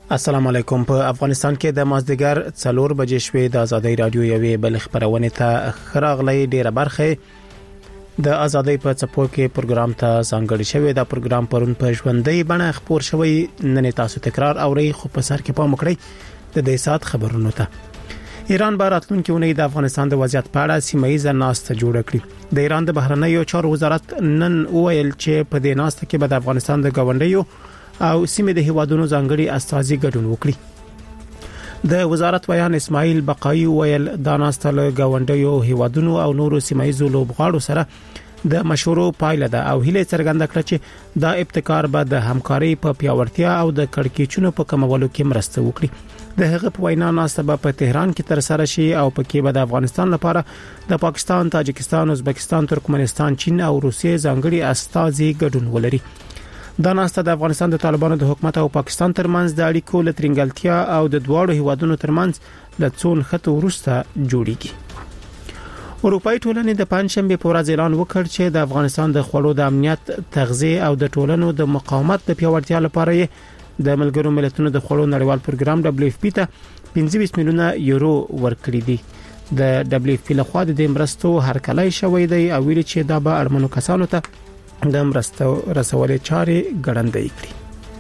السلام علیکم. په افغانستان کې د مازدیګر 4 بجې شوې د ازادي رادیو یوې بل خبرونه ته خراغلي ډیره برخه د ازادي په څپو کې پروګرام ته ځانګړی شوی. دا پروګرام پرون په ژوندۍ بڼه خبر شوی. نن تاسو تکرار اوري خو په سر کې پام وکړئ د دې سات خبرونو ته. ایران به راتلونکي اونۍ د افغانستان د وضعیت په اړه سیمایي ناسته جوړ کړي. د ایران د بهرنیو چارو وزارت نن وویل چې په دې ناسته کې به د افغانستان د گاونډیو او سیمه د هیوادونو ځانګړي استازي ګډون وکړي. د وزارت بیان اسماعیل بقایي ویل دا ناسته له گاونډیو هیوادونو او نورو سیمایي لوبغاړو سره د مشورو پایله ده او هیله څرګنده کړه چې دا ابتکار به د همکاري په پیاوړتیا او د کړکېچونو په کمولو کې مرسته وکړي. د هغه په وینا ناسته به په تهران کې تر سره شي او په کې به د افغانستان لپاره د پاکستان، تاجکستان، ازبکستان، ترکمنستان، چین او روسیې ځانګړي استازي ګډون ولري. دا ناسته د افغانستان د طالبانو د حکومت او پاکستان ترمنځ د اړیکو لترنګلتیا او د دواړو هیوادونو ترمنځ د څون خط ورسته جوړیږي. اروپאי ټولنې د پنځشنبه په ورځ اعلان وکړ چې د افغانستان د خوړو د امنیت، تغذیه او د ټولنو د مقاومت د پیاوړتیا لپاره د ملګرو ملتونو د خوړو نړیوال پروګرام WFP ته 25 میلیونه یورو ورکړي دي. د WFP لخوا د مرستو هرکلی شوی دی او ویل چې دا به اړمنو کسانو ته د مرستو رسولې چارې ګړندۍ کړي.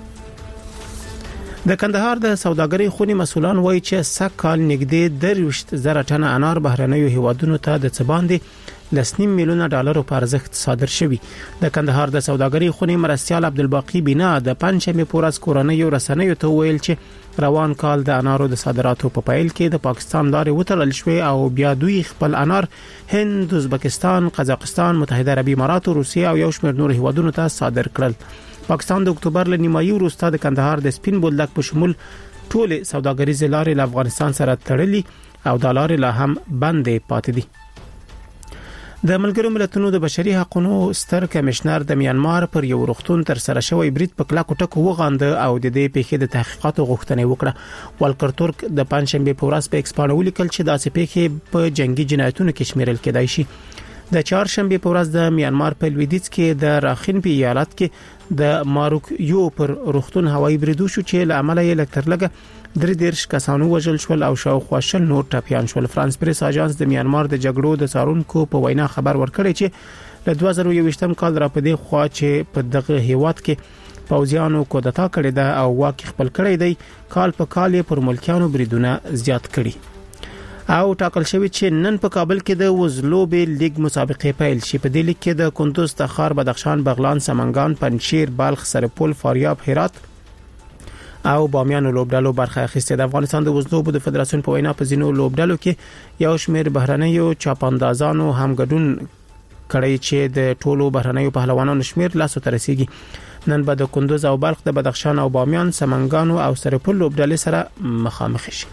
د کندهار د سوداګرۍ خونی مسولان وایي چې سکهال نږدې 30,000 ټنه انار بهرنیو هیوادونو ته د څباندې $2 میلیونه په ارزښت صادر شوی. د کندهار د سوداګرۍ خونی مرستيال عبدالباقی بنا د پنځمه پورز کورنۍ رسنیو ته ویل چې روان کال د انارو د صادراتو په پایل کې د پاکستان لارې وتړل شوې او بیا دوی خپل انار هند، ازبکستان، قزاقستان، متحده عربی امارات، روسیه او یو شمېر نور هیوادونو ته صادر کړل. پاکستان د اکتوبر ل نیمایي وروسته د کندهار د سپین بولدک په شمول ټول سوداګریزې لارې له افغانستان سره تړلې او د لارې له هم بندې پاتې دي. د ملګرو ملتونو د بشري حقوقو ستر کمشنر د میانمار پر یو روغتون تر سره شوی برید په کلاکو ټکو وغانده او د دې پیښې د تحقیقاتو غوښتنه وکړه. والکر ترک د پنځشنبه په ورځ په ایکسپانو ولیکل چې داسې پیښې په جنگي جنایتونو کې شمیرل کېدای شي. د چهارشنبه په ورځ د میانمار په لویدیځ کې د راخین په ایالت کې د ماروک یو پر روغتون هوایي برید شو چې له عمله یې لکترلګه 33 کسانو وژل شول او شاوخوا شل نور ټپیان شول. فرانس پریس اژانس د میانمار د جګړو د څارونکو په وینا خبر ورکړی چې له 2021م کال را پدې خوا چې په دغه هیواد کې پوځیانو کودتا کړې ده او واک خپل کړی دی، کال په کال پر ملکیانو بریدونه زیات کړي. او ټاکل شوی چې نن په کابل کې د وزلوبې لیګ مسابقې پیل شي. په دې لیګ کې د کندوز، تخار، بدخشان، بغلان، سمنګان، پنجشیر، بلخ، سرپل، فاریاب، هرات او بامیان لوبډالو برخه اخیسته. د افغانستان د وزلوبو د فدراسیون په وینا په زینو لوبډالو کې یو شمېر بهرنیو چاپاندازانو هم ګډون کړی چې د ټولو بهرنیو پهلوانانو شمېر لاسو ته رسیږي. نن به د کندوز او بلخ، د بدخشان او بامیان، سمنګان او سرپل لوبډالې سره مخامخ شي.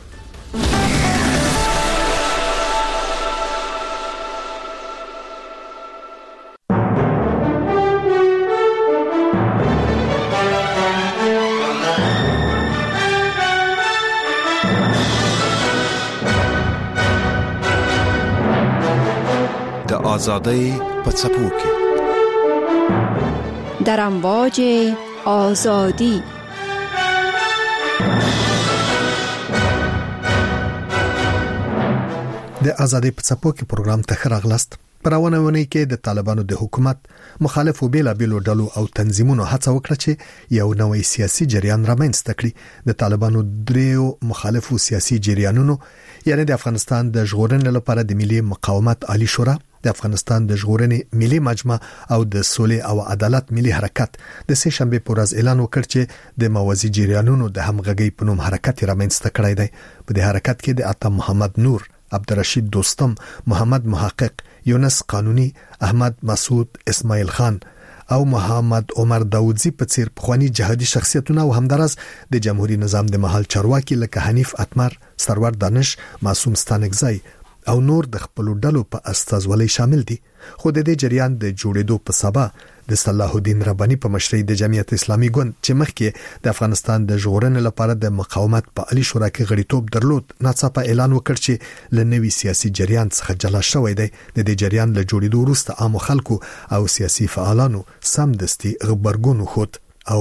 آزادی په څپو کې در امواج آزادی. د آزادی په څپو کې پروګرام ته خراغلاست. پرونه ونی کې د طالبانو د حکومت مخالفو بیلابیلو ډلو او تنظیمونو هڅه وکړه چې یو نوې سیاسي جریان رامنځته کړي. د طالبانو دریو مخالفو سیاسي جریانونو یعنی د افغانستان د ژغورنې لپاره د ملي مقاومت عالی شورا، د افغانستان د ژغورنې ملي مجمع او د سولې او عدالت ملي حرکت د سه شنبه په ورځ اعلان وکړ چې د موازی جریانونو د همغږي په نوم حرکت رامنځته کړی دی. په دې حرکت کې د عطا محمد نور، عبدالرشید دوستم، محمد محقق، یونس قانونی، احمد مسعود، اسماعیل خان او محمد عمر داودزی په څیر پخوانی جهادي شخصیتونه او همدارس د جمهوریت نظام د محل چارواکي لکه حنیف اتمر، سرور دانش، معصوم ستانکزی او نور د خپل ډلو په استازولۍ شامل دي. خو د دې جریان د جوړېدو په سبا د صلاح الدین ربانی په مشرۍ د جمعیت اسلامي ګوند چې مخکې د افغانستان د ژغورنې لپاره د مقاومت په عالی شورا کې غړیتوب درلود، ناڅاپه اعلان وکړ چې له نوي سیاسي جریان څخه جلا شوی دی. د دې جریان له جوړېدو وروسته عام خلکو او سیاسي فعالانو سمدستي خبرګون وخت او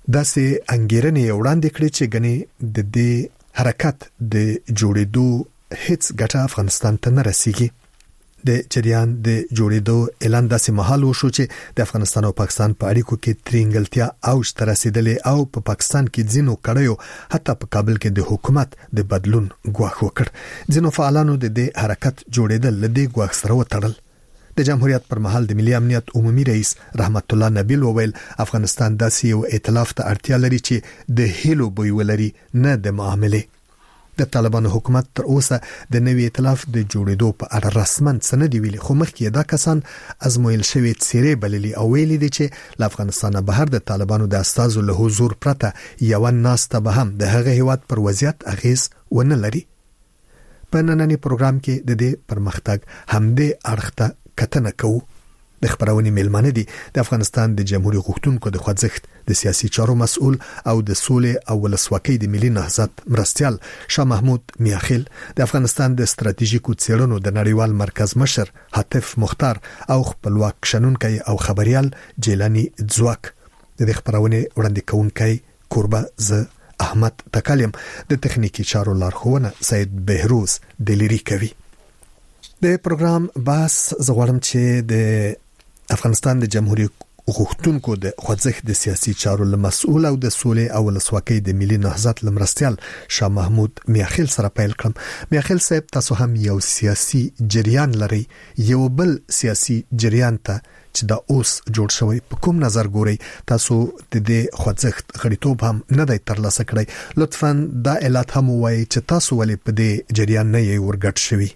داسې انګیرنې وړاندې کړې چې غني د دې حرکت د جوړېدو هیڅ ګټه افغانستان ته نه رسیږي. د جریان د جوړېدو اعلان داسې مهال وشو چې د افغانستان او پاکستان په اړیکو کې ترینګلتیا اوج ته رسیدلې او په پاکستان کې ځینو کړیو حتی په کابل کې د حکومت د بدلون غواخ وکړ. ځینو فعالانو د دې حرکت جوړېدل لدې غواخ سره وتړل. د جمهوریت پر مهال د ملي امنیت عمومي رئیس رحمت الله نبیل وویل افغانستان داسې یو ائتلاف ته اړتیا لري چې د هیلو بوی ولري نه د معاملې. د طالبانو حکومت تر اوسه د نوي ائتلاف د جوړېدو په اړه رسمن څه نه دی ویلي، خو مخکې دا کسان ازمویل شوی څیرې بللي او ویلي دي چې له افغانستان بهر د طالبانو د استازو له حضور پرته یو ناسته به هم د هغه هیواد پر وضعیت اغیز ونه لري. په نننی پروګرام کې د دې پرمختګ همدې اړخته کتنه کوو. د خبرونې میلمانه دي د افغانستان د جمهوریت غوښتونکو د خوځښت د سیاسي چارو مسؤل او د سولې او ولسواکۍ د ملي نهضت مرستيال شاه محمود میاخیل، د افغانستان د ستراتیژیکو څېړنو د نړیوال مرکز مشر حاتف مختار او خپلواک شنونکي او خبريال جیلانی ځواک. د خبرونې وړاندې کوونکي قربا ز احمد تکلم، د تخنیکی چارو لارښوونه سید بهروز دلیری کوي. د پروګرام باس زغړم چې د افغانستان د جمهوریت غوښتونکو د خوځښت د سیاسي چارو مسؤل او د سولې او ولسواکۍ د ملي نهضت مرستيال شاه محمود میاخیل سره پیل کړم. میاخیل صاحب، تاسو هم یو سیاسي جریان لري، یو بل سیاسي جریان ته چې دا اوس جوړ شوی په کوم نظر ګوري؟ تاسو د دې خوځښت غړیتوب هم نه دی ترلاسه کړی، لطفاً دا اعلان هم وایي چې تاسو ولې په دې جریان نه یې ورګډ شوی.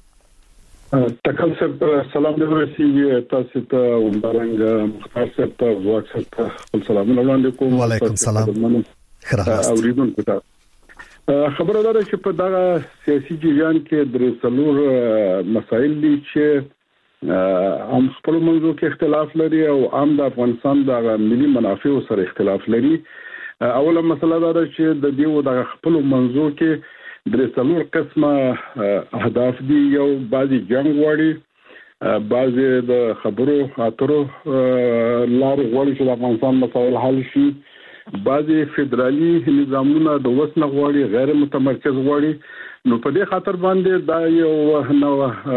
تکل صاحب سلام دې ورسیږي تاسو ته ومبارنګ مختار صاحب ته واک صاحب ته خپل سلامونه وړاندې کوم. وعلیکم السلام. خیرات اوریدونکو ته خبره ده چې په دغه سیاسي جریان کې درې څلور مسایل دي چې هم خپل منځو کې اختلاف لري او هم د افغانستان د ملي منافع سره اختلاف لري. اوله مسله ده چې د دې د خپل منځو کې درې څلور قسمه اهداف دي. یو بعضی جنگ غواړي، بعضی د خبرو اترو لار غواړي چې د افغانستان مسایل حل شي، بعضی فدرالي نظامونه د وسنه غواړي، غیر متمرکز غواړي. نو په دې خاطر باندې دا یو نو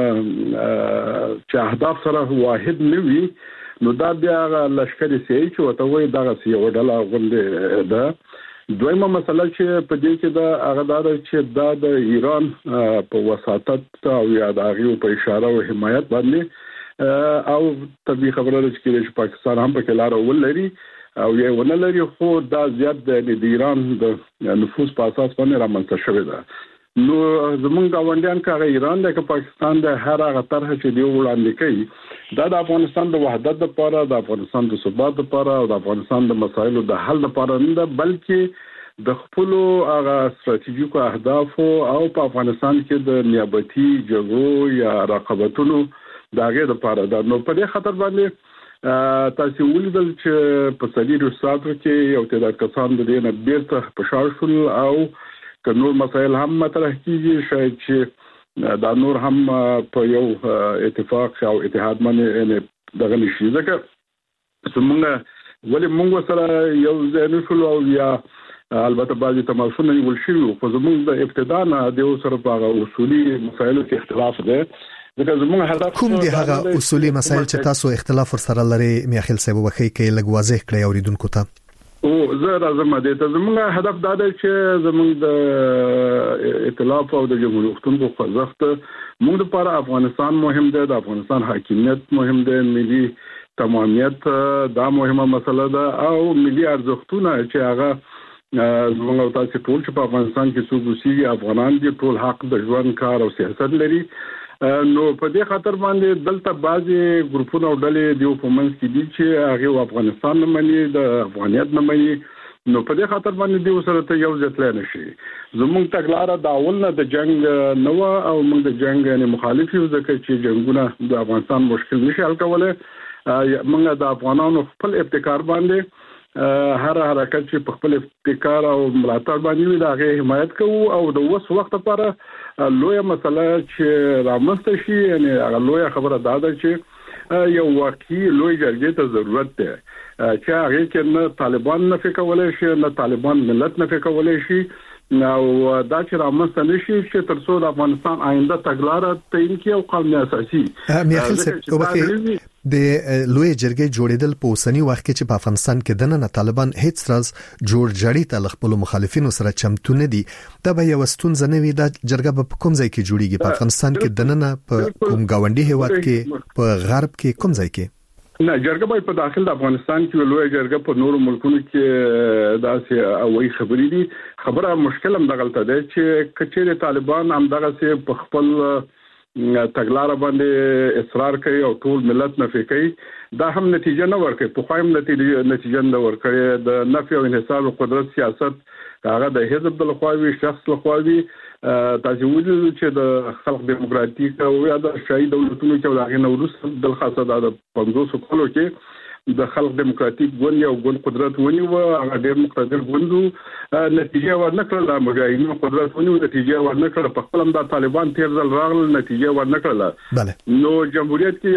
چې اهداف سره واحد نه وي، نو دا بیا لشکري سي چې وته وي دا یو ډله غونډه ده. دویمه مسله چې په دې کې دا هغه دا چې دا د ایران په وساطت او یا د هغه په اشاره او حمایت باندې او طبي خبره ده چې پاکستان هم په کلار ولري او یې ونه لري، خو دا زیات د ایران د نفوذ په اساس باندې رامنځته شوی ده. نو زمونږ غونډیان کاغه ایران د پاکستان د هر هغه طرح چې دی وړاندې کوي دا د افغانستان د وحدت لپاره، د افغانستان د ثبات لپاره او د افغانستان د مسایلو د حل لپاره نه، بلکې د خپل هغه ستراتیژیکو اهداف او په افغانستان کې د نیابتي جګړو یا رقابتونو دغه لپاره ده. نو په دې خاطر باندې تاسو ولیدل چې په سلیرو ساتو کې یو تعداد کسان د دې نه بیرته په شاړ شول او که نور مسایل هم مطرح کیږي، شاید چې دا نور هم په یو اتفاق او اتحاد باندې دغه نشي. ځکه څنګه ولې موږ سره یو ځای نشو او یا البته بعضی تماسونه یې ولشي، خو زموږ د ابتدا نه د سره په اصولي مسایلو کې اختلاف ده. ځکه زموږ هدف کوم دي هغه اصولي مسایل چې تاسو اختلاف سره لري؟ میاخیل صاحب وخی کې لږ واضح کړئ اوریدونکو ته. او زه راځم دې ته. زموږ هدف دا دی چې زموږ د ائتلاف او د جمهوریت غوښتونکو خوځښت موږ لپاره افغانستان مهم دی، د افغانستان حاکمیت مهم دی، ملي تمامیت دا مهمه مسله ده او ملي ارزښتونه چې هغه زموږ تاسو ټول چې په افغانستان کې څوک اوسېږي افغانان دي، ټول حق د ژوند، کار او سیاست لري. نو په دې خاطر باندې دلته بعضي ګروپونه او ډلې دی په منځ کې دي چې هغه افغانستان نه مني، د افغانیت نه مني. نو په دې خاطر باندې دی سره ته یو ځتل نه شي. زموږ تګلارې دا اول نه د جنگ نو او موږ د جنگ یعنی مخالف یو، ځکه چې جنگونه د افغانستان مشکل نشي حل کولای. موږ د افغانانو خپل ابتکار باندې هر حرکت چې په خپل ابتکار او ملاتړ باندې وي دا غي حمایت کوو او د وس وخت لپاره لوی مسله چې رامنځته شي، یعنی هغه لوی خبره دا ده چې یو واقعي لوی جرګې ته ضرورت ده. چې هغه کې نه طالبان نه فکرولای شي نه طالبان ملت نه فکرولای شي نو دا چې رامنځته نشي چې تر څو د افغانستان آینده تګلارې تعین کړي او قانون اساسي میاخیل صاحب د لوی جرګې جوړیدل په اوسنی وخت کې چې په افغانستان کې دنه طالبان هیڅ راز جوړ جړی ته خپل مخالفینو سره چمتو نه دي دا به یو ستونزه نه وي د جرګه په کوم ځای کې جوړیږي په افغانستان کې دنه په کوم گاونډي هیواد کې په غرب کې کوم ځای کې نه جرګه باید په داخل د افغانستان کې لوی جرګه په نورو ملکونو کې داسې اوي خبرې دي خبره مشکل هم دغلطه ده چې کچېره طالبان هم دغه سه په خپل تګلارې باندې اصرار کوي او ټول ملت نه کوي دا هم نتیجه نه ورکړي په خایم نتیجه نه ورکړي د نفي او انحصار قدرت سیاست هغه د حزب د لخوا شخص لخوا تاسو ویل چې د خلق دیموکراتیک او یا د شاهي دولتونو کې ولغې نورس د خاصه د 500 کلو کې د خلق دیموکراتیک ګوند یو ګوند قدرت ونیو هغه ډېر مقتدر ګوندو نتیجه ورنکړه د مجاهدینو قدرت ونیو نتیجه ورنکړه په خپل د طالبان تیر ځل راغله نتیجه ورنکړه نو جمهوریت کې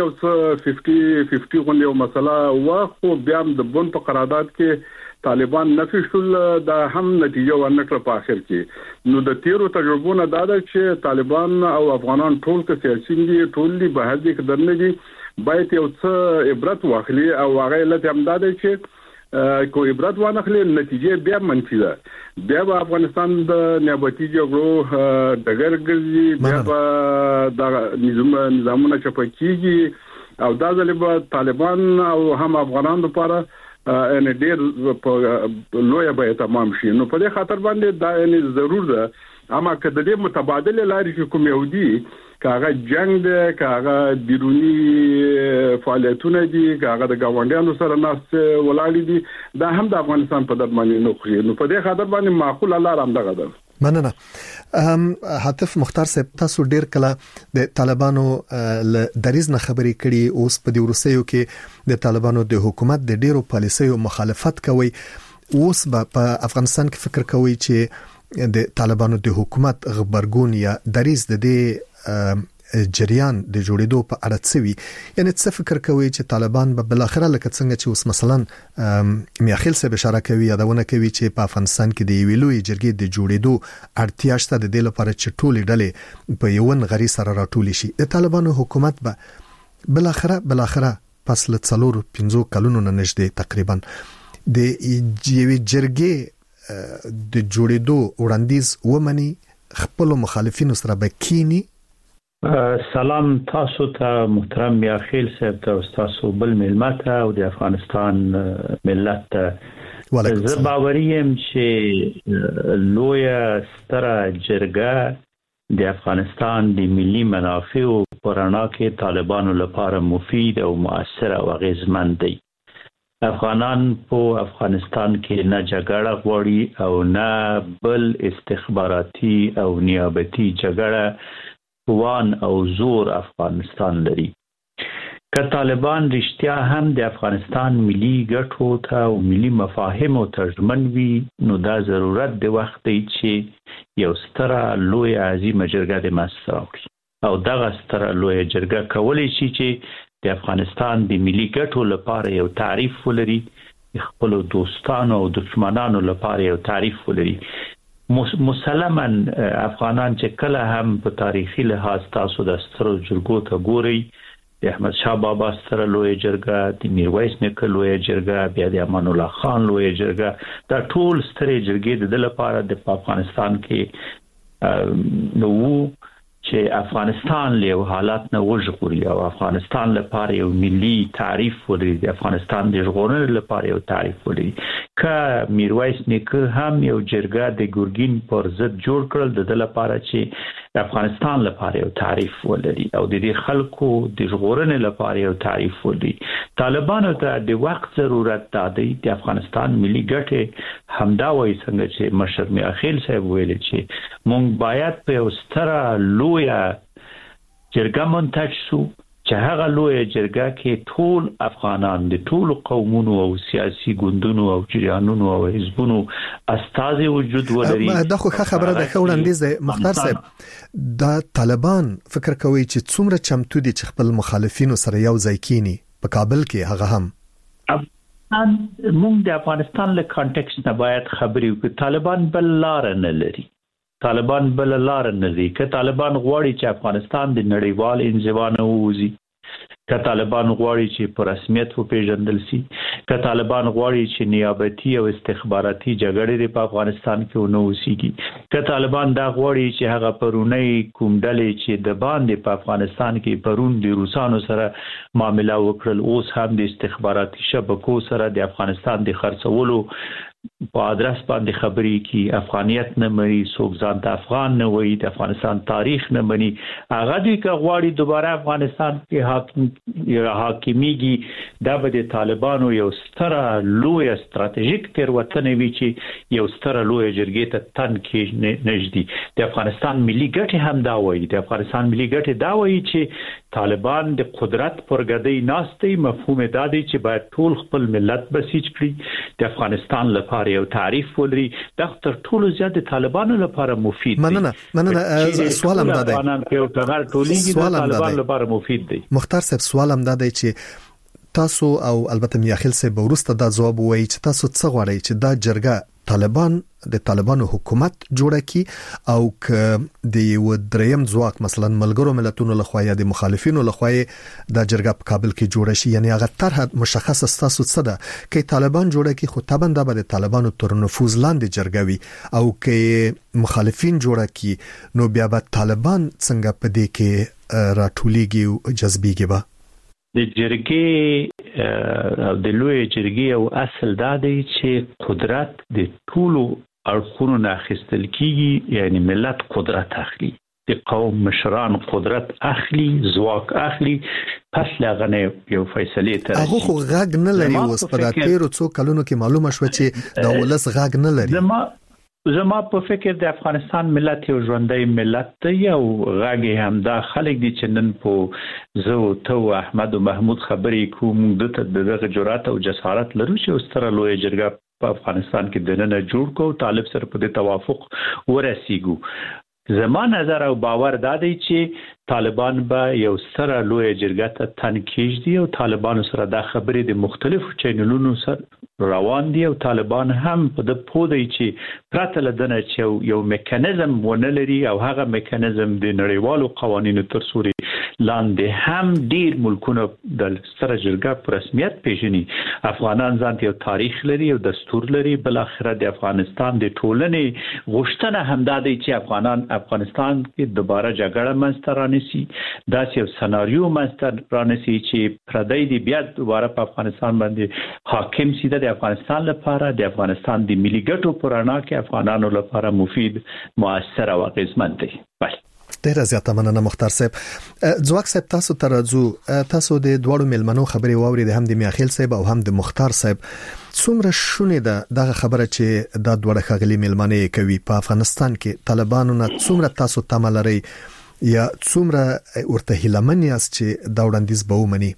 یو 50 غونډه یو مسله واخو بیا د بون په قرارداد کې طالبان نفي شول دا هم نتیجه ورنکړه په اخر کې نو د تیرو تجربو نه دا ده چې طالبان او افغانان ټول کې سیاسي دي ټول به هدي کډنه دي باید یو څه عبرت واخلي او هغه لته هم دا ده چې کو عبرت وانخلي نتیجه بیا منفي ده بیا په افغانستان د نیابتي جګړو دغه ګرځي بیا په د نظامونو چپکیږي او دا ځلې به طالبان او هم افغانان لپاره ان ډېر په لوی به تمام شي نو په دې خاطر باندې دا یعنی ضرور ده اما کله دې متبادل لارې کوم یو دي کاغه جنگ ده کاغه بیرونی فعالیتونه دي کاغه د گاونډیانو سره ناس ولاړ دي دا هم د افغانستان په درمانی نه خوري نو په دې خاطر باندې معقول الله رحم دغه ده مننه حاتف مختار صاحب تاسو ډیر کله د طالبانو ل دریز نه خبرې کړي اوس په دې ورسېو کې د طالبانو د حکومت د ډیرو پالیسیو مخالفت کوي اوس په افغانستان کې فکر کوي چې د طالبانو د حکومت غبرګون یا دریز د دې جریان د جوړېدو په اړه څه وی یعنی څه فکر کوي چې طالبان به بل اخره لکه څنګه چې اوس مثلا میاخیل صاحب اشاره کوي یادونه کوي چې په افغانستان کې د ویلوي جرګې د جوړېدو اړتیا شته د دې لپاره چې ټولې ډلې په یو غری سره راټول شي د طالبانو حکومت به بل اخره پس له 4-5 کلونو نه نږدې تقریبا د یوې جرګې د جوړېدو وړاندیز ومني خپل مخالفینو سره به کینی سلام تاسو ته محترم میاخیل صاحب ته تاسو بل ملت او د افغانستان ملت زه باوریم چې لوی ستره جرګه د افغانستان د ملي منافع په رڼا کې طالبانو لپاره مفید او مؤثر او اغیزمند دی افغانان په افغانستان کې نه جګړه غواړي او نه بل استخباراتي او نیابتي جګړه وان او زور افغانستان لري که طالبان رښتیا هم د افغانستان ملي ګټو ته او ملي مفاهیمو ترجمن وي نو دا ضرورت د وخت دی چې یو ستره لوی عظیمه جرګه د منځته راوړي او دغه ستره لوی جرګه کولی شي چې د افغانستان د ملي ګټو لپاره یو تعریف ولري خپل دوستانو او دښمنانو لپاره یو تعریف ولري مسلماً افغانان چې کله هم په تاریخي لحاظ تاسو د سترو جرګو ته ګوري د احمد شاه بابا ستره لوی جرګه د میرویس نیکه لوی جرګه بیا د امان الله خان لوی جرګه دا ټول سترې جرګې د لپاره د افغانستان کې نو چې افغانستان له حالات نه وژغوري او افغانستان لپاره یو ملي تعریف ولري د افغانستان د ژغورنې لپاره یو تعریف ولري که میرویس نیکه هم یو جرګه د ګورګین پر ضد جوړ کړل د لپاره چې افغانستان لپاره یو تعریف ولري او د دې خلکو د ژغورنې لپاره یو تعریف ولري طالبانو ته د وخت ضرورت دی د افغانستان ملي ګټې همدا وایي څنګه چې مشر میاخیل صاحب ویل چې مونږ باید په یو ستره لویه جرګه منتج شو چې هغه لویه جرګه کې ټول افغانان د ټول قومونو او سیاسي ګوندونو او جریانونو او حزبونو استازي وجود ولري دا خو خبره ده خو وړاندیز ده مختار صاحب دا طالبان فکر کوي چې څومره چمتو دي چې خپل مخالفینو سره یو ځای کینی په کابل کې هغه هم افغانستان له کانټیکست نه باید خبرې وکړو. طالبان بل لار نه لري. که طالبان غواړي چې افغانستان د نړیوال انزوا نه ووځي، که طالبان غواړي چې په رسمیت وپیژندل شي، که طالبان غواړي چې نیابتي او استخباراتي جګړې په افغانستان کې ونه وسیږي، که طالبان دا غواړي چې هغه پرونی کوم ډلې چې د باندې په افغانستان کې پرون د روسانو سره معامله وکړل، اوس هم د استخباراتي شبکو سره د افغانستان د خرڅولو په ادرس باندې خبرې کی، افغانیت نه مني، څوک ځان ته افغان نه وایي، د افغانستان تاریخ نه مني، هغه دوی که غواړي دوباره افغانستان کې حاکمیږي، دا به د طالبانو یو ستره لویه ستراتیژیک تېروتنه وي چې یو ستره لویه جرګې ته تن کې نږدې. د افغانستان ملي ګټې هم دا وایي، د افغانستان ملي ګټې دا وایي چې طالبان د قدرت پر ګدۍ ناست دي. مفهوم دا دی چې باید ټول خپل ملت بسیج کړي، د افغانستان لپاره یو تعریف ولري. دا تر ټولو زیات د طالبانو لپاره مفید دی. مننه سوال هم دا دی، طالبان لپاره مفید دی. مختار صاحب سوال هم دا دی چې تاسو او البته میاخیل صاحب ورسته دا جواب وایي چې تاسو څه غواړئ چې دا جرګه طالبانو حکومت جوړه کی او ک د یو دریم ځواک مثلا ملګرو ملتونو لخوا یا د مخالفینو لخوا د جرګه په کابل کې جوړه شي، یعنی هغه طرح مشخص تاسو څه ده کې طالبان جوړه کی خو طبعا د طالبانو تر نفوذ لاندې جرګه وي او کې مخالفین جوړه کی نو بیا به طالبان څنګه په دې کې راټولېږي او جذبېږي به د جرګې او د لوی جرګې او اصل دا دی چې قدرت د ټولو اړخونو نه اخیستل کیږي، یعنی ملت قدرت اخلي، د قوم مشران قدرت اخلي، ځواک اخلي، پس لغنه یو فیصله تر هغه خو غږ نه لري. اوس په تیرو څو کلونو کې معلومه شو چې دا ولس غږ نه لري. زما په فکر د افغانستان ملت یو ژوندۍ ملت دی او غږ هم دا خلک دي چې نن په زه او احمد او محمود خبرې کوم دغه جرأت او جسارت لرو چې ستره لوی جرګه په افغانستان کې دننه جوړ کو، طالب سره په توافق ورسیږو. زما نظر او باور دا دی چې طالبان به یو سره لوی جرګه ته تن کېږدي او طالبانو سره دا خبرې د مختلفو چینلونو سره روان دي او طالبان هم په د پودې چې پرته لدنه چې یو میکانیزم ونه لري او هغه میکانیزم د نړیوالو قوانینو تر سوري لاندې هم ډیر ملکونه د سره جرګه په رسمیت پیژني. افغانان ځان یو تاریخ لري او دستور لري، بل اخر د افغانستان د ټولنې غوښتنه هم دا دی چې افغانستان کې دوباره جګړه منځته رانیسي، داسې یو سناریو منځته رانیسي چې پردی دی بیا دوباره په افغانستان باندې حاکم سي. د افغانستان لپاره د افغانستان د ملي ګټو پر اړه کې افغانانو لپاره مفید، مؤثر او اغیزمن دی. بله ډیره زیاته مننه مختار صاحب. ځواک صاحب تاسو ترازو تاسو د دوړو ملمنو خبري واورید، هم د میاخیل صاحب او هم د مختار صاحب. څومره شونه ده دغه خبره چې دا دوړه خغلی ملمنې کوي په افغانستان کې طالبانو نه څومره تاسو تملري یا څومره ورته هیلمن یاست چې دا وړاندیز به ومني؟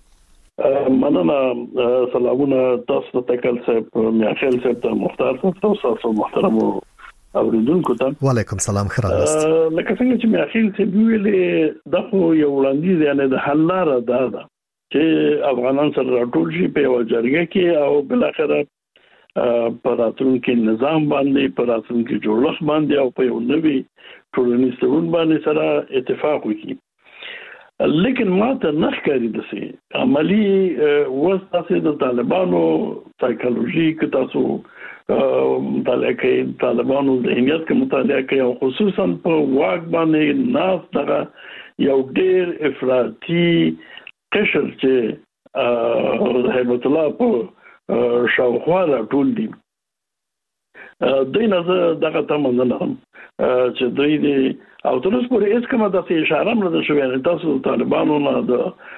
مننه. سلامونه تاسو ته کل صاحب، میاخیل صاحب ته، مختار صاحب تاسو محترم اوریدونکو ته وعلیکم سلام. خراست لکه څنګه چې میاخیل صاحب ویلې دا خو یو وړاندیز یعنی د حل لاره ده چې افغانان سره راټول شي په یو جرګه کې او بل اخره په راتلونکي نظام باندې، په راتلونکي جوړښت باندې او په یو نوي ټولنیز تړون باندې سره اتفاق وکړي. لیکن ما ته نه ښکاري دسي عملی وساسه د طالبانو سایکولوژي کې تاسو مطالعه کوي، طالبانو ذهنیت کې مطالعه کوي او خصوصا په واک باندې ناس دغه یو ډېر افراطي قشر چې هیبت الله په شاوخوا راټول دي. دوی نه دغه تمنه لرم چې دوی دې او تر اوسه پورې هیڅ کومه د اشاره نه ده شوې. تاسو طالبانو نه د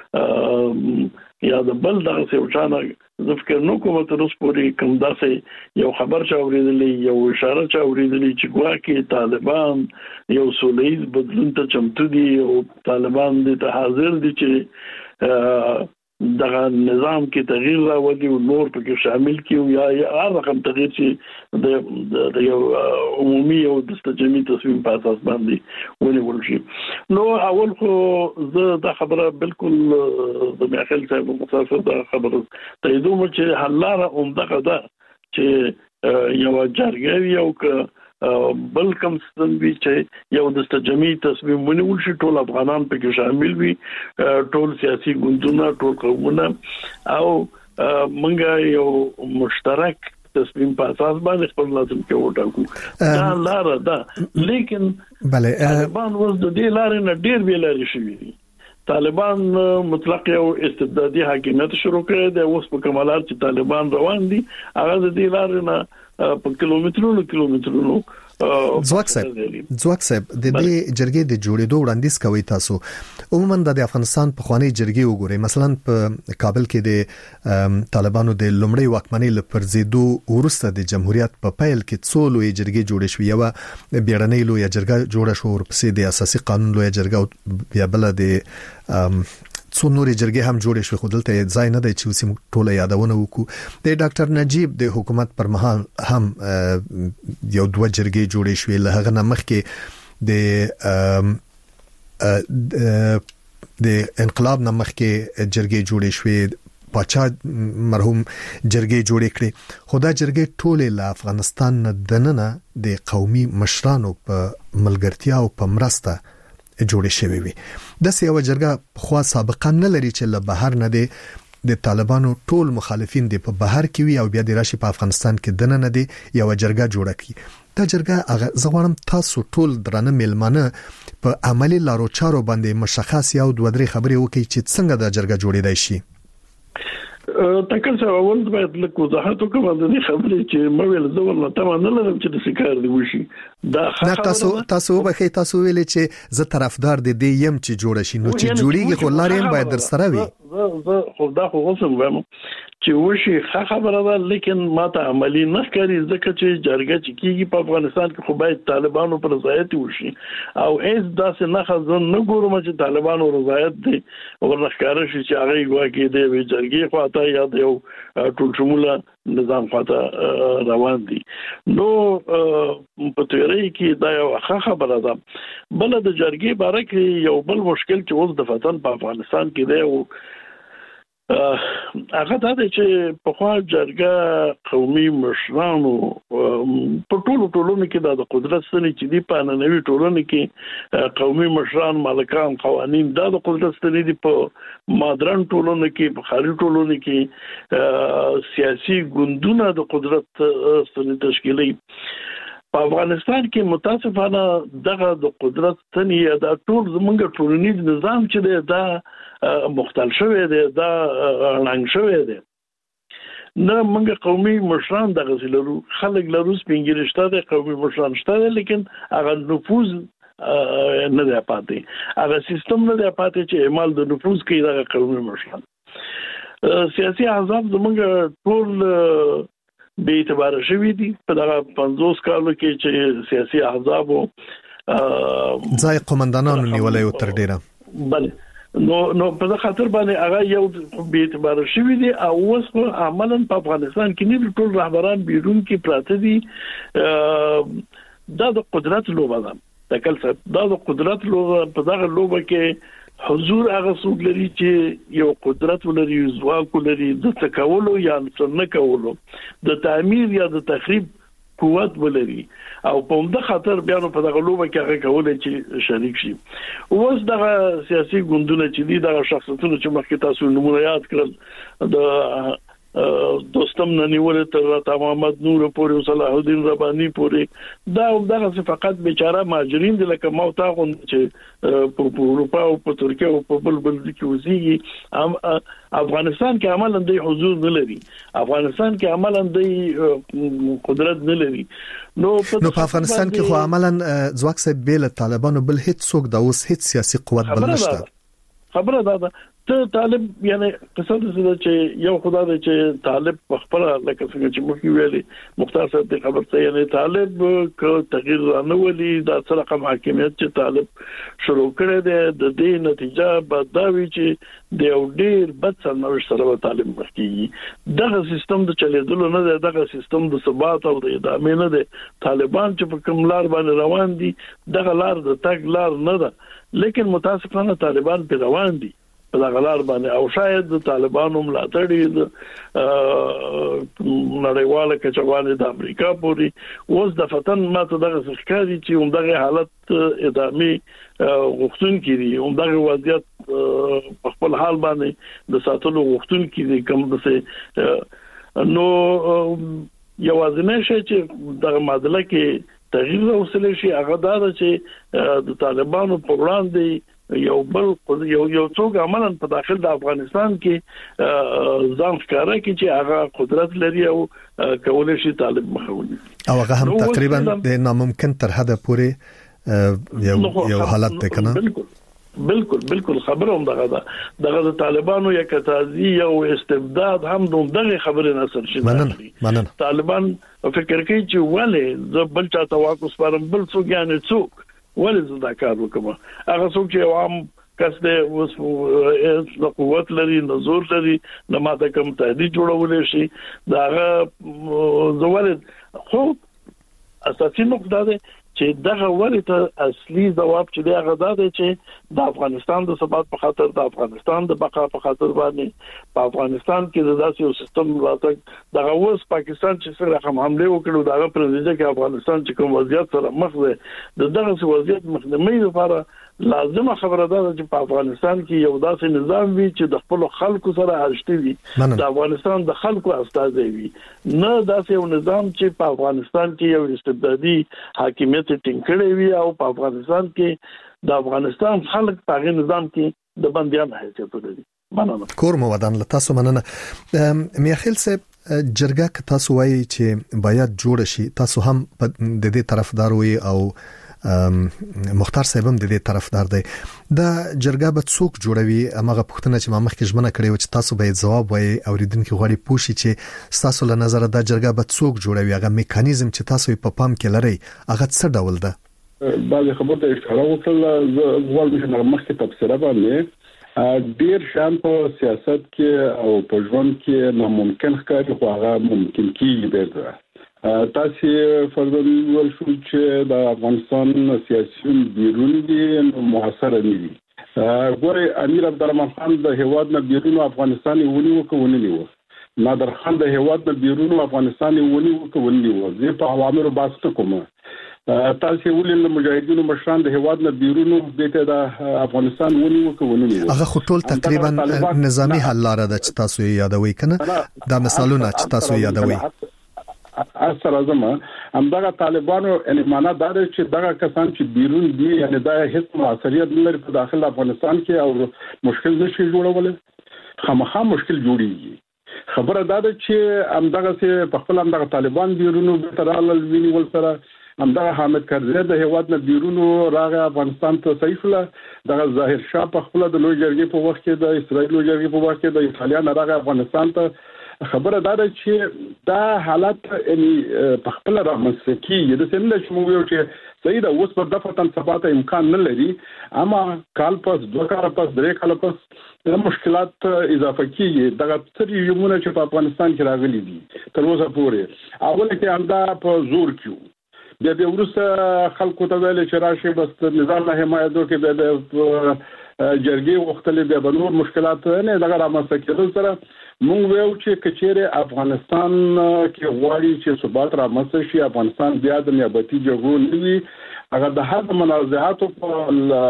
یا د بل دغه څه وچانه ذکر نو کوم تر اوسه پورې کوم داسې یو خبر چا اوریدلې، یو اشاره چا اوریدلې چې ګواکې طالبان یو سولهیز بدلون ته چمتو دي او طالبان دې ته حاضر دي چې دغه نظام کې تغییر راوړي او نور پکې شامل کیو یا هر رقم تغییر چې د یو عمومي او د استجمي تصمیم په اساس باندې ونیول شي. نو اول خو زه دا خبره بالکل د میاخیل صاحب مسافر دا خبره تاییدوم چې حل لاره همدغه ده چې یو جرګه یو بل کم ستن وی چې یو د استجمي تصمیم ونیول شي ټول افغانان پکې شامل وي ټول سیاسي ګوندونه ټول قومونه او منګه یو مشترک تصمیم په اساس باندې خپل لازم کې وټاکو دا لار ده. لیکن بله طالبان اوس د دې لارې نه ډیر ویل لري شوی دي. طالبان مطلق یو استبدادي حاکمیت شروع کړی دی. اوس په کمالات چې طالبان روان دي هغه د دې لارې نه په کیلومترونو ځواک صاحب د دې جرګې د جوړېدو وړاندیز کوي تاسو. عموما د افغانستان په خواني جرګې وګورئ، مثلا په کابل کې د طالبانو د لومړی واکمنۍ لپرزیدو ورسته د جمهوریت په پیل کې څو لوی جرګې جوړې شوې. یو بیړنۍ لوی جرګه جوړه شو، ورپسې د اساسي قانون لوی جرګه، بیا بل د څو نورې جرګې هم جوړې شوې، خو دلته ځای نه دی چې اوس ټوله یادونه وکړو. د ډاکټر نجیب د حکومت پر مهال هم یو دوه جرګې جوړې شوې. له هغه نه مخکې د انقلاب نه مخکې جرګې جوړې شوې، پاچا مرحوم جرګې جوړې کړې. خو دا جرګې ټوله له افغانستان نه دننه د قومي مشرانو په ملګرتیا او په مرسته جوړې شوې وي. د سیاوه جرګه خو سابقه نه لري چې له بهر نه د طالبانو ټول مخالفین د په بهر کې وي او بیا د راشي په افغانستان کې دنه نه دی یو جرګه جوړه کړي. دا جرګه هغه زغوانم تاسو ټول درنه ملمانه په عملی لارو چارو باندې مشخص یو دوه درې خبرې وکړي چې څنګه دا جرګه جوړېدای شي. تکل څه اول باید له وضاحت وکم د دې خبرې چې مې ویل زه ورته تمام نه لرم چې د سکار دی وشي. دا تاسو به تاسو ویل چې زه طرفدار دي یم چې جوړ شي، نو چې جوړیږي خو لارې باید در سره وي. زه خو دا خو اوسم وایم چې وشي خبره ده، لیکن ماته عملی نه ښکاري ځکه چې جرګه چې کیږي په افغانستان کې خو باید طالبانو پر رضایت وشي او هیڅ داسې نه خزن نه ګورم چې طالبانو رضایت دي ورنښکاره شي چې هغه واکې دی جرګې خواته یا د یو ټول شموله نظام خواته روان دي. نو په تیوري کې دا یو خبره ده. بل د جرګې باره کې یو بل مشکل چې اوس د فتن په افغانستان کې دی او هغه دا چې په خوا جرګه قومي مشرانو په ټولو کې د قدرت ستنې چې دی په ننوي ټولنه کې قومي مشران مالکان قوانين د قدرت ستنې دی په مادرن ټولنه کې په خاري ټولنه کې سیاسي ګوندونه د قدرت ستنې تشکیلي. په افغانستان کې متاسفانه دغه د قدرت ستنې د ټول زمونږ ټولنیز نظام چې دی دا مختل شوی دی، دا رنګ شوی دی. نه موږ قومي مشران دغه زلرو خلک لرو سپینګریشته د قومي مشران شته، لیکن هغه نفوذ نه دی پاتې، هغه سیستم نه دی پاتې چې اعمال د نفوذ کوي دغه قومي مشران. سیاسي احزاب زموږ ټول به اعتبار شوی دي په دغه 50 کالو کې چې سیاسي احزاب ځای قومندانانو نیولې تر ډیره. بله نو په خاطر باندې هغه یو به اعتبار شوی دي او اوس عملاً په افغانستان کې نه ټول رهبران بیرون کې پراته دي. دا د قدرت لوبه ده. تکل څه دا د قدرت لوبه په دغه لوبه کې حضور هغه څوک لري چې یو قدرت ولري، ځواک ولري د تکولو یا نه کولو، د تعمیر یا د تخریب قوت ولري او په همدا خاطر بیا نو په دغه لوبه کې هغه کولای چې شریک شي. اوس دغه سیاسي ګوندونه چې دي دغه شخصیتونه چې مخکې تاسو نمونه یاد کړل د دوستم ننیول تر محمد نور پورې صلاح الدین ربانی پورې دا دغه فقط بیچاره ماجرین دي لکه ما تا غون چې په اروپا او په ترکیه او په بل کې وزيږي. افغانستان کې عملاً د حضور نه لري، افغانستان کې عملاً د قدرت نه لري. نو په افغانستان کې خو عملاً ځواک سه بیل طالبانو بل هیڅ څوک د اوس هیڅ سیاسي قوت بل نشته. خبره ده ته طالب یعنی قصد څه چې یو خدای دی چې طالب خپل لکه څنګه چې مخکې ویلي مختار صاحب د خبر ته یعنی طالب کو تغییر نه ولي د رقم حاکمیت چې طالب شروع کړی دی د دې نتیجه بداوي چې د یو ډیر بد سرنوشت سره طالب مخکې دغه سیستم د چلیدلو نه دی دغه سیستم د ثبات او د ادامې نه دی طالبان چې په کوم لار باندې روان دي دغه لار د تګ لار نه ده لیکن متاسفانه طالبان په روان دي په غلار باندې او شاید د طالبانو ملاتړي د نړیواله کچوالې د امریکا پوري اوس د فتن ماته دغه ښکاري چې همدغه حالت ادامي غوښتون کړي همدغه وضعیت په خپل حال باندې د ساتلو غوښتون کړي کوم څه نو یوازینی شی چې د معادله کې تغییر راوستل شي هغه دا چې د طالبانو په وړاندې یو څوک عملاً په داخل د افغانستان کې ځان ښکارا کوي چې هغه قدرت لري او کولای شي طالب مخاوني او هغه هم تقریبا د ناممکن تر حد پورې یو حالت ده کنه بالکل خبره هم دغه د طالبانو یا کتازي او استبداد هم دغه خبره نصر شي مننه طالبان فکر کوي چې ولې بل چا تواکس پرم بل څوک یعنی څوک ولې زدا کار وکم هغه څوک چې عوام کس دې د قوت لري نزور لري نه ماته کوم تهدید جوړول شي داغه زوالد خو اساسي نقطه ده چې دغه ورته اصلي جواب چې دغه دا ده چې د افغانستان د ثبات په خاطر د افغانستان د بقا په خاطر باندې په افغانستان کې د داسې یو سیستم راځي دغه اوس پاکستان چې سره هم حمله وکړو دغه پرېږدي چې افغانستان چې کوم وضعیت سره مخ ده دغه وضعیت مخنیوي لپاره لازمه خبره ده چې په افغانستان کې یو داسې نظام وي چې د خپل خلکو سره اړشتي وي د افغانستان د خلکو استازي وي نه داسې یو نظام چې په افغانستان کې یو استبدادي حاکمیت ټینګړی وي او په افغانستان کې د افغانستان خلک په هغه نظام کې د بنديان حیثیت لري. مننه. کور مو ودان له تاسو مننه. میاخیل صاحب جرګه که تاسو وایي چې باید جوړ شي تاسو هم د دې طرفدار وي او مختار صاحب هم د دې طرفدار دی دا جرګه به څوک جوړوي هغه پوښتنه چې ما مخکې ژمنه کړې و چې تاسو به جواب وایي اوریدونکو غواړي پوښي چې تاسو له نظر دا جرګه به څوک جوړوي هغه میکانیزم چې تاسو په پام کې لري هغه څه ډول ده بعض خبرته اشاره وکړه زغوال مشه مخکې تفسیر باندې ډیر شان په سیاست کې او په ژوند کې ناممکن ښکاري خو هغه ممکن کیږي به تاسو فرضاً ول شو چې د افغانستان سیاسيون بیرون دي موثر نه دي ګوره امیر عبدالرحمن خان د هیواد نه بیرون افغانستان ونیو نادر خان د هیواد نه بیرون افغانستان ونیو زه په عواملو باسط کوم تاسو ولې د مجاهدینو مشران د هیواد نه بیرون د افغانستان ونیو هغه خطول تقریبا نظامی حل لاره ده چې تاسو یادوي کنه دا مثالونه چې تاسو یادوي اثر اعظم همدغه طالبانو یعنی معنا دا چې دغه کسان چې بیرون دي یعنی دا هیڅ موثریت نه لري په داخل افغانستان کې او مشکل نشي جوړول خامخا مشکل جوړیږي خبره دا ده چې همدغه سه په خپل همدغه طالبان بیرونو ترال ویني ول سره همدغه حامد کرزی د هیواد نه بیرونو راغی افغانستان ته صحیح له دغه ظاهر شاه په خپل د لوی جرګې په وخت کې د اسرائیل لوی جرګې په وخت کې د ایتالیا راغی افغانستان ته خبره دا ده چې دا حالت یعنی په خپل رامنځته کیږي د څنګه چې موږ یو چې صحیح ده اوس په دفتن ثبات امکان نه لري اما کال پس 2 کال پس 3 کال پس مشکلات اضافه کیږي دغه څری یمونه چې په افغانستان کې راغلي دي تر اوسه پورې اول کې همدا په زور کیو بیا د ورسره خلکو ته ویل چې راشي بس نظام نه حمایت وکړي د جرګې وختلې د بنور مشکلات نه دغه رامنځته کېدل سره موږ ویو چې کچېره افغانستان کې غواړي چې ثبات رامنځته شي افغانستان بیا د نیابتي جګړو نوي هغه د هر منازعاتو په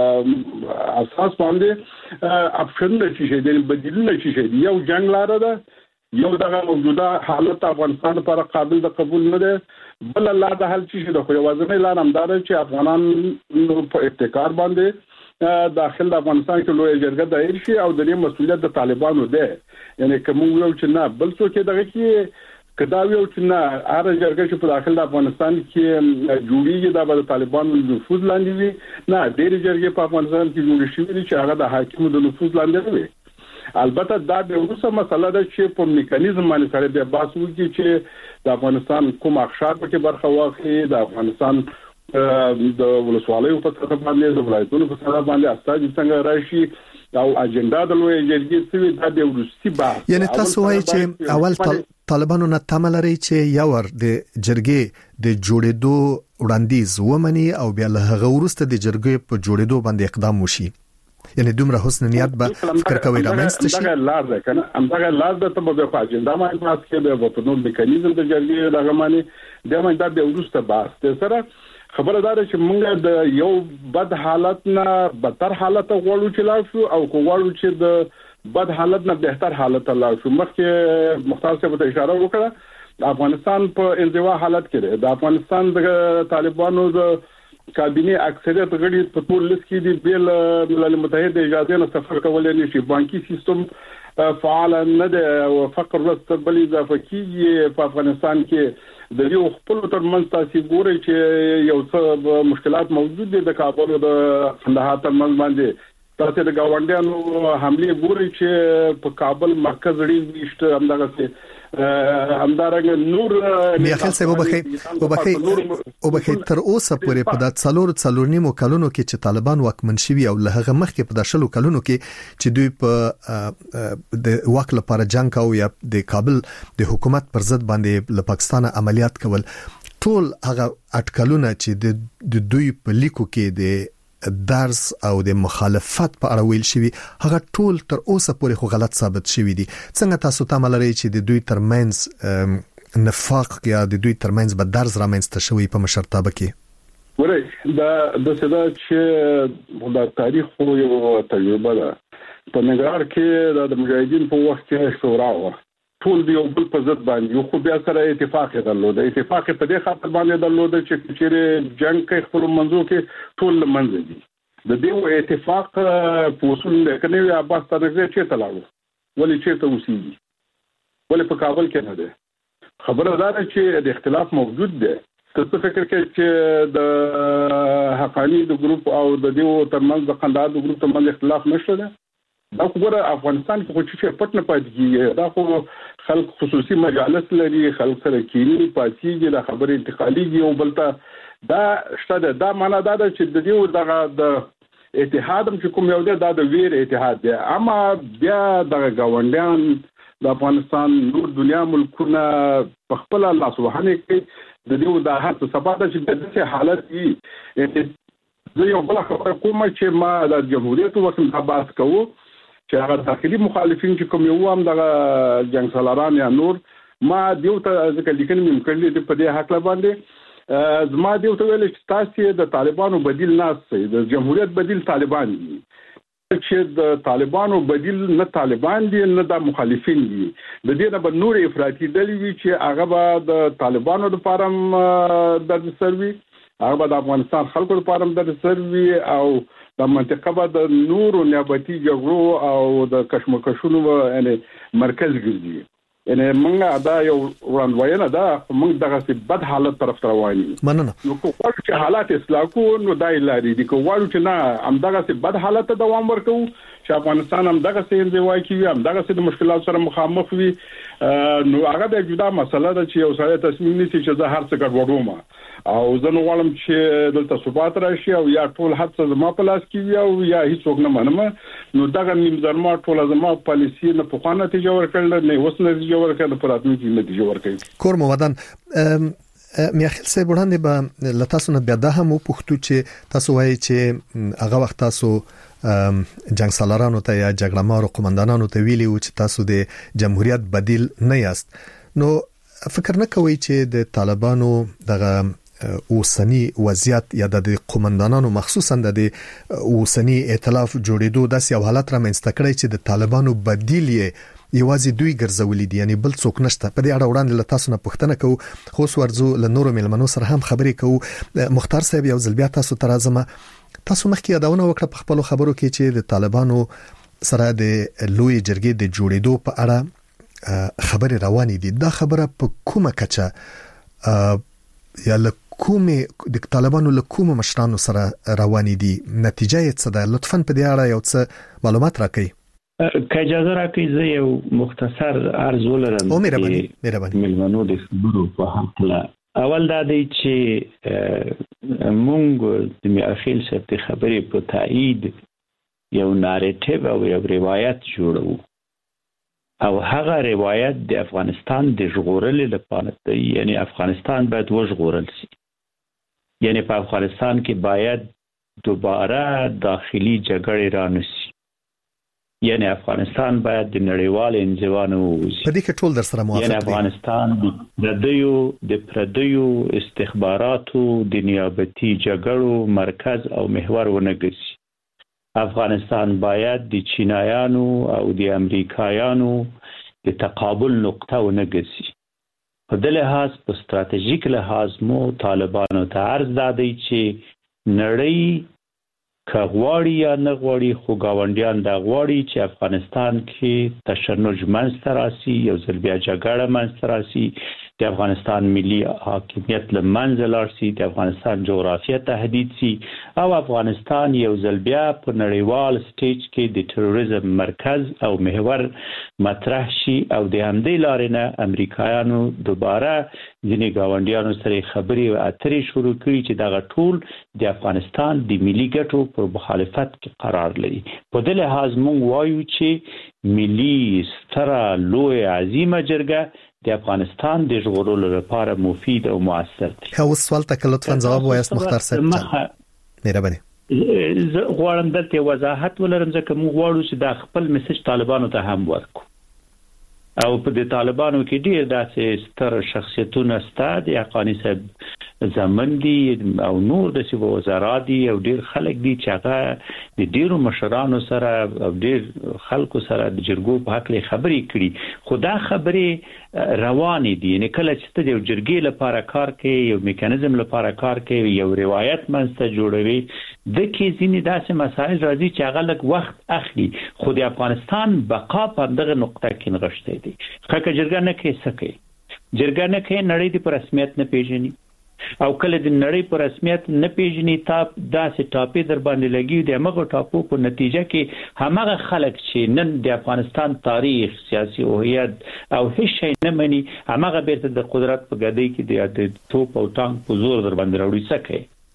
اساس باندې اپشن نشي د بدیل نشي یو جنگ لاره ده یو دغه موجوده حالت افغانستان لپاره قابل د قبول نه ده بل الله د حل شي د خو یوازنی لار همدار چې افغانان په ابتکار باندې داخل افغانستان کې لوی جرګه دایر شي او د دې مسؤلیت د طالبانو ده یعنی کوم یو چې نه بل څه کې دغه کې کدا یو چې نه هر جرګه چې په داخل د افغانستان کې جوړیږي دا به طالبانو د نفوذ لاندې وي نه ډېر جرګې په افغانستان کې جوړ شوې دي چې هغه د حاکمو د نفوذ لاندې وي. البته دا د وروسته مسله ده چې په میکانیزم باندې سره د بحث وکړي چې د افغانستان کوم اقشار په برخه واخلي د افغانستان د ولسوالیو په سطح باندې د ولایتونو په سطح باندې استاد څنګه راشي او اجنډا د لوی جرګې څخه دا د وروستي بحث یعنی تاسو وایي چې اول طالبانو نه تمه لري چې یو ور د جرګې د جوړېدو وړاندیز ومني او بیا له هغه وروسته د جرګې په جوړېدو باندې اقدام وشي. یعنی دومره حسن نیت به فکر کوي رامنځته شي. دا لار ده کنه همدغه لار ده ته به په اجنډا باندې پاس کې به په نور میکانیزم د جرګې دغه باندې د باندې د وروسته بحث سره خبردار چې موږ د یو بد حالت نه بدتر حالت غواړو چې لا شو او غواړو چې د بد حالت نه بهتر حالت لا شو. مخکې مختار صاحب ته اشاره وکړه افغانستان په انزوا حالت کې دی. د افغانستان د طالبانو د کابینه اکثریت غړي په ټول لیست کې دي بل ملل متحد اجازه نه سفر کولای نشي. بانکي سیستم فعال نه دی او فقر رست بل اضافه کیږي په افغانستان کې د یو خپل ترمنځ تاسو ګورئ چې یو څه مشکلات موجود دي د کابل او د کندهار ترمنځ باندې تاسو د گاونډیانو حمله ګورئ چې په کابل مرکز لري وشته همدغه څه همدارنګ نور میاخیل صاحب وبخې تر اوسه پورې په د څلور نیمو کلونو کې چې طالبان واکمن شوي او له هغه مخکې په داشلو کلونو کې چې دوی په د واک لپاره جنگ او یا د کابل د حکومت پر ضد باندې له پاکستان عملیات کول ټول هغه اټکلونه چې د دوی په لیکو کې د درس او د مخالفت په اړه ویل شوی هغه ټول تر اوسه پورې خو غلط ثابت شوی دي. څنګه تاسو ته ملري چې د دوی ترمنځ نفاق یا د دوی ترمنځ به درز رامنځته شوی په مشرتابه کې؟ ورې د صدا چې د تاریخ یو تجربه ده. په نګران کې د مجاهدین په وخت کې شورا و ټول دی یو بل په ضد باندې خو بیا سره اتفاق درلود. اتفاق په دې خاطر باندې درلود چې چیرې جنگ کې خپل منځو کې ټول منځ دي. د دې اتفاق په اصول کې نه عباس ترغه چې تلاړو ولې چې ته وسیږي ولې په کابل کې نه ده. خبره ده چې د اختلاف موجود ده. څه فکر کې چې د حقانی د ګروپ او د دې ترمنځ د قندهار د ګروپ ترمنځ اختلاف نشته ده. دا خو افغانستان کې خو چې پټ نه پاتې کیږي. دا خو خلک خصوصي مجالس لري خلک سره کینی پاتېږي د خبرې انتقالي او بلته دا شته. دا معنا دا چې د دې دغه د اتحاد چې کوم یو دا د ویر اتحاد دی. اما بیا د گاونډیان د افغانستان نور دنیا ملکونه په خپل الله سبحانه کې د دې د هڅه سبب چې د دې حالت وي. زه یو بل خبره کوم چې ما د جمهوریت وخت د بحث کوو چې هغه داخلي مخالفین چې کوم یو هم د جنگ سالاران یا نور ما دیوته ځکه لیکنې ممکن دي په دې حق باندې زما دیوته ویل چې تاسو د طالبانو بدیل نه سي د جمهوریت بدیل طالبان دي چې د طالبانو بدیل نه طالبان دي نه د مخالفین دي. د دې نه به نور افراطي ډلې وي چې هغه به د طالبانو لپاره د سروي هغه د افغانستان خلکو لپاره د سروي او د منطقه به د نورو نیابتي جګړو او د کشمکشونو یعنی مرکز ګرځي. یعنی موږ دا یو وړاندوینه ده موږ دغه بد حالت طرف روان یو. مننه. نو کوم چې حالات اصلاح کو نو دای لري دي کوم چې نه هم دغه بد حالت دوام ورکو چې افغانستان هم دغه څه انځوای کوي هم دغه څه د مشکلات سره مخامخ وي. نو هغه د جدا مسله ده چې یو سړی تصمیم نیسي چې زه هر څه ګډوډوم او زه نو غواړم چې دلته ثبات راشي او یا ټول حادثه زما په لاس کې وي او یا هیڅ څوک نه منم. نو دغه نیم ځما ټول زما پالیسي نه په خوانه نتیجه ورکړل نه اوس نتیجه ورکړل په راتلونکي نتیجه ورکړي. کور مودان میاخیل صاحب وړاندې به لتاسو نه بیا د هم پوښتو چې تاسو وایي چې هغه وخت تاسو جنگ سالارانو ته یا جګړه مارو قومندانانو ته ویلي و چې تاسو د جمهوریت بدیل نه یاست. نو فکر نه کوئ چې د طالبانو دغه اوسنی وضعیت یا د قومندانانو مخصوصا د اوسنی ائتلاف جوړېدو داسې یو حالت را منځته کړی چې د طالبانو بدیل یوازې دوی ګرځولې دي یعنی بل څوک نشته. په دې اړه وړاندې له تاسو نه پوښتنه کوو خو ورزو له نورو ملمنو سره هم خبرې کوو. مختار صاحب یو ځل بیا تاسو ته راځم. تاسو مخکې یادونه وکړه په خپل خبرو کې چې د طالبانو سره د لوی جرګې د جوړېدو په اړه خبره روانې دي دا خبره په کومه کچه یا کومه د طالبانو له کومه مشرانو سره روانې دي نتیجه یې څه ده لطفاً په دې اړه یو څه معلومات راکړئ که اجازه راکړئ زه یو مختصر عرض ولرم مهرباني ملمنو د خبرو په هکله اول دا دی چې مونږ د میاخیل صاحب د خبرې په تایید یو ناریټیو او یو روایت جوړو او هغه روایت د افغانستان د ژغورلو لپاره دی یعنی افغانستان باید وژغورل شي یعنی په افغانستان کې باید دوباره داخلي جګړې رانشي یعنی افغانستان باید د نړیوال انزوا نه ووځي په دې کې ټول در سره موافق دي یعنی افغانستان د پردیو استخباراتو د نیابتي جګړو مرکز او محور ونه ګرځي افغانستان باید د چینایانو او د امریکایانو د تقابل نقطه ونه ګرځي په دې لحاظ په ستراتیژیک لحاظ مو طالبانو ته عرض دادی چې نړۍ کغواړي یا نه غواړي خو گاونډیان دا غواړي چې افغانستان کې تشنج منځته راسي یو ځل بیا جګړه منځته راسي د افغانستان ملي حاکمیت له منځه لاړ شي د افغانستان جغرافیه تهدید شي او افغانستان یو ځل بیا په نړیوال سټیج کې د تروریزم مرکز او محور مطرح شي او د همدې لارې نه امریکایانو دوباره ځینې گاونډیانو سره خبرې او اترې شروع کړي چې دغه ټول د افغانستان د ملي ګټو په مخالفت کې قرار لري په دې لحاظ موږ وایو چې ملي ستره لوی عظیمه جرګه د افغانستان د ژغورلو لپاره مفید او موثر دی. خو سوال ته لطفاً جواب وایاست مختار صاحب. مهرباني. زه غواړم دلته وضاحت ولرم ځکه موږ غواړو چې دا خپل میسج طالبانو ته هم ورکړو. او په د طالبانو کې ډیر داسې ستر شخصیتونه ستاد حقانی صاحب زمن دي او نور د سی وزارت دي او ډیر خلک دي چې هغه د ډیرو مشرانو سره او ډیر خلکو سره د جرګو په حق خبرې کړي خدا خبرې روانې دي نه کله چې د جرګې لپاره کار کوي یو میکانیزم لپاره کار کوي یو روایت منځته جوړوي د کې ځینې داسې مسایل راځي چې هغه لږ وخت اخلي خو د افغانستان بقا په دغه نقطه کې نغښتې دي خکه جرګه نه کوي سکه جرګه نه کوي نړۍ د پر رسمیت نه پیژني او کله د نړۍ پر رسمیت نه پیژني تاب داسې ټاپې در باندې لګي د هغه ټاپو په نتیجه کې همغه خلک چې نن د افغانستان تاریخ سیاسي هویت او هیڅ شي نه مني همغه بیرته د قدرت په ګدۍ کې د توپ او ټانک په زور در باندې راوړي سکه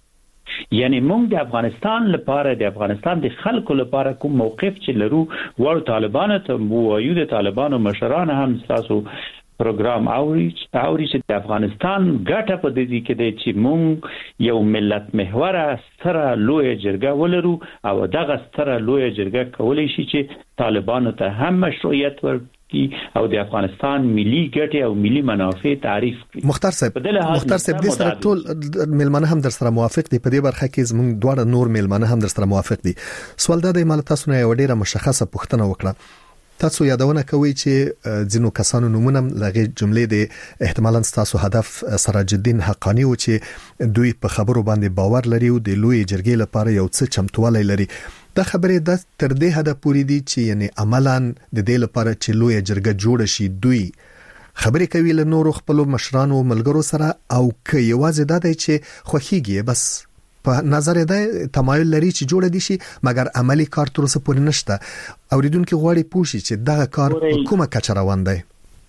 یعنی موږ د افغانستان لپاره د افغانستان د خلکو لپاره کوم موقف چې لرو ور طالبانو ته وایو د طالبانو مشران هم تاسو پروګرام اوري چې د افغانستان ګټه په دې کې دی چې موږ یو ملت محوره ستره لوی جرګه ولرو او دغه ستره لوی جرګه کولای شي چې طالبانو ته هم مشروعیت ورکړي او د افغانستان ملي ګټې او ملي منافع تعریف کړي. مختار صاحب دې سره ټول ملمنه هم در سره موافق دي په دې برخه کې زموږ دواړه نور ملمنه هم در سره موافق دي. سوال دا دی مال تاسو نه یو ډیره مشخصه پوښتنه وکړه تاسو یادونه کوي چې ځینو کسانو نومونه لغه جملې د احتمالاً تاسو هدف سراج الدین حقانی و چې دوی په خبرو باندې باور لري او د لوی جرګې لپاره یو څه چمتووالی لري دا خبره د تر دې حد پورې دي چې یعنی عملاً د دې لپاره چې لوی جرګه جوړ شي دوی خبرې کوي له نورو خپل مشرانو ملګرو سره او که یوازې دا دی چې خوخیږي بس په نظر ده تمایل لري چې جوړ دي شي مګر عملی کار تر اوسه پورې نشته اوریدونکو غواړي پوښي چې دا کار کومه کچه روان دی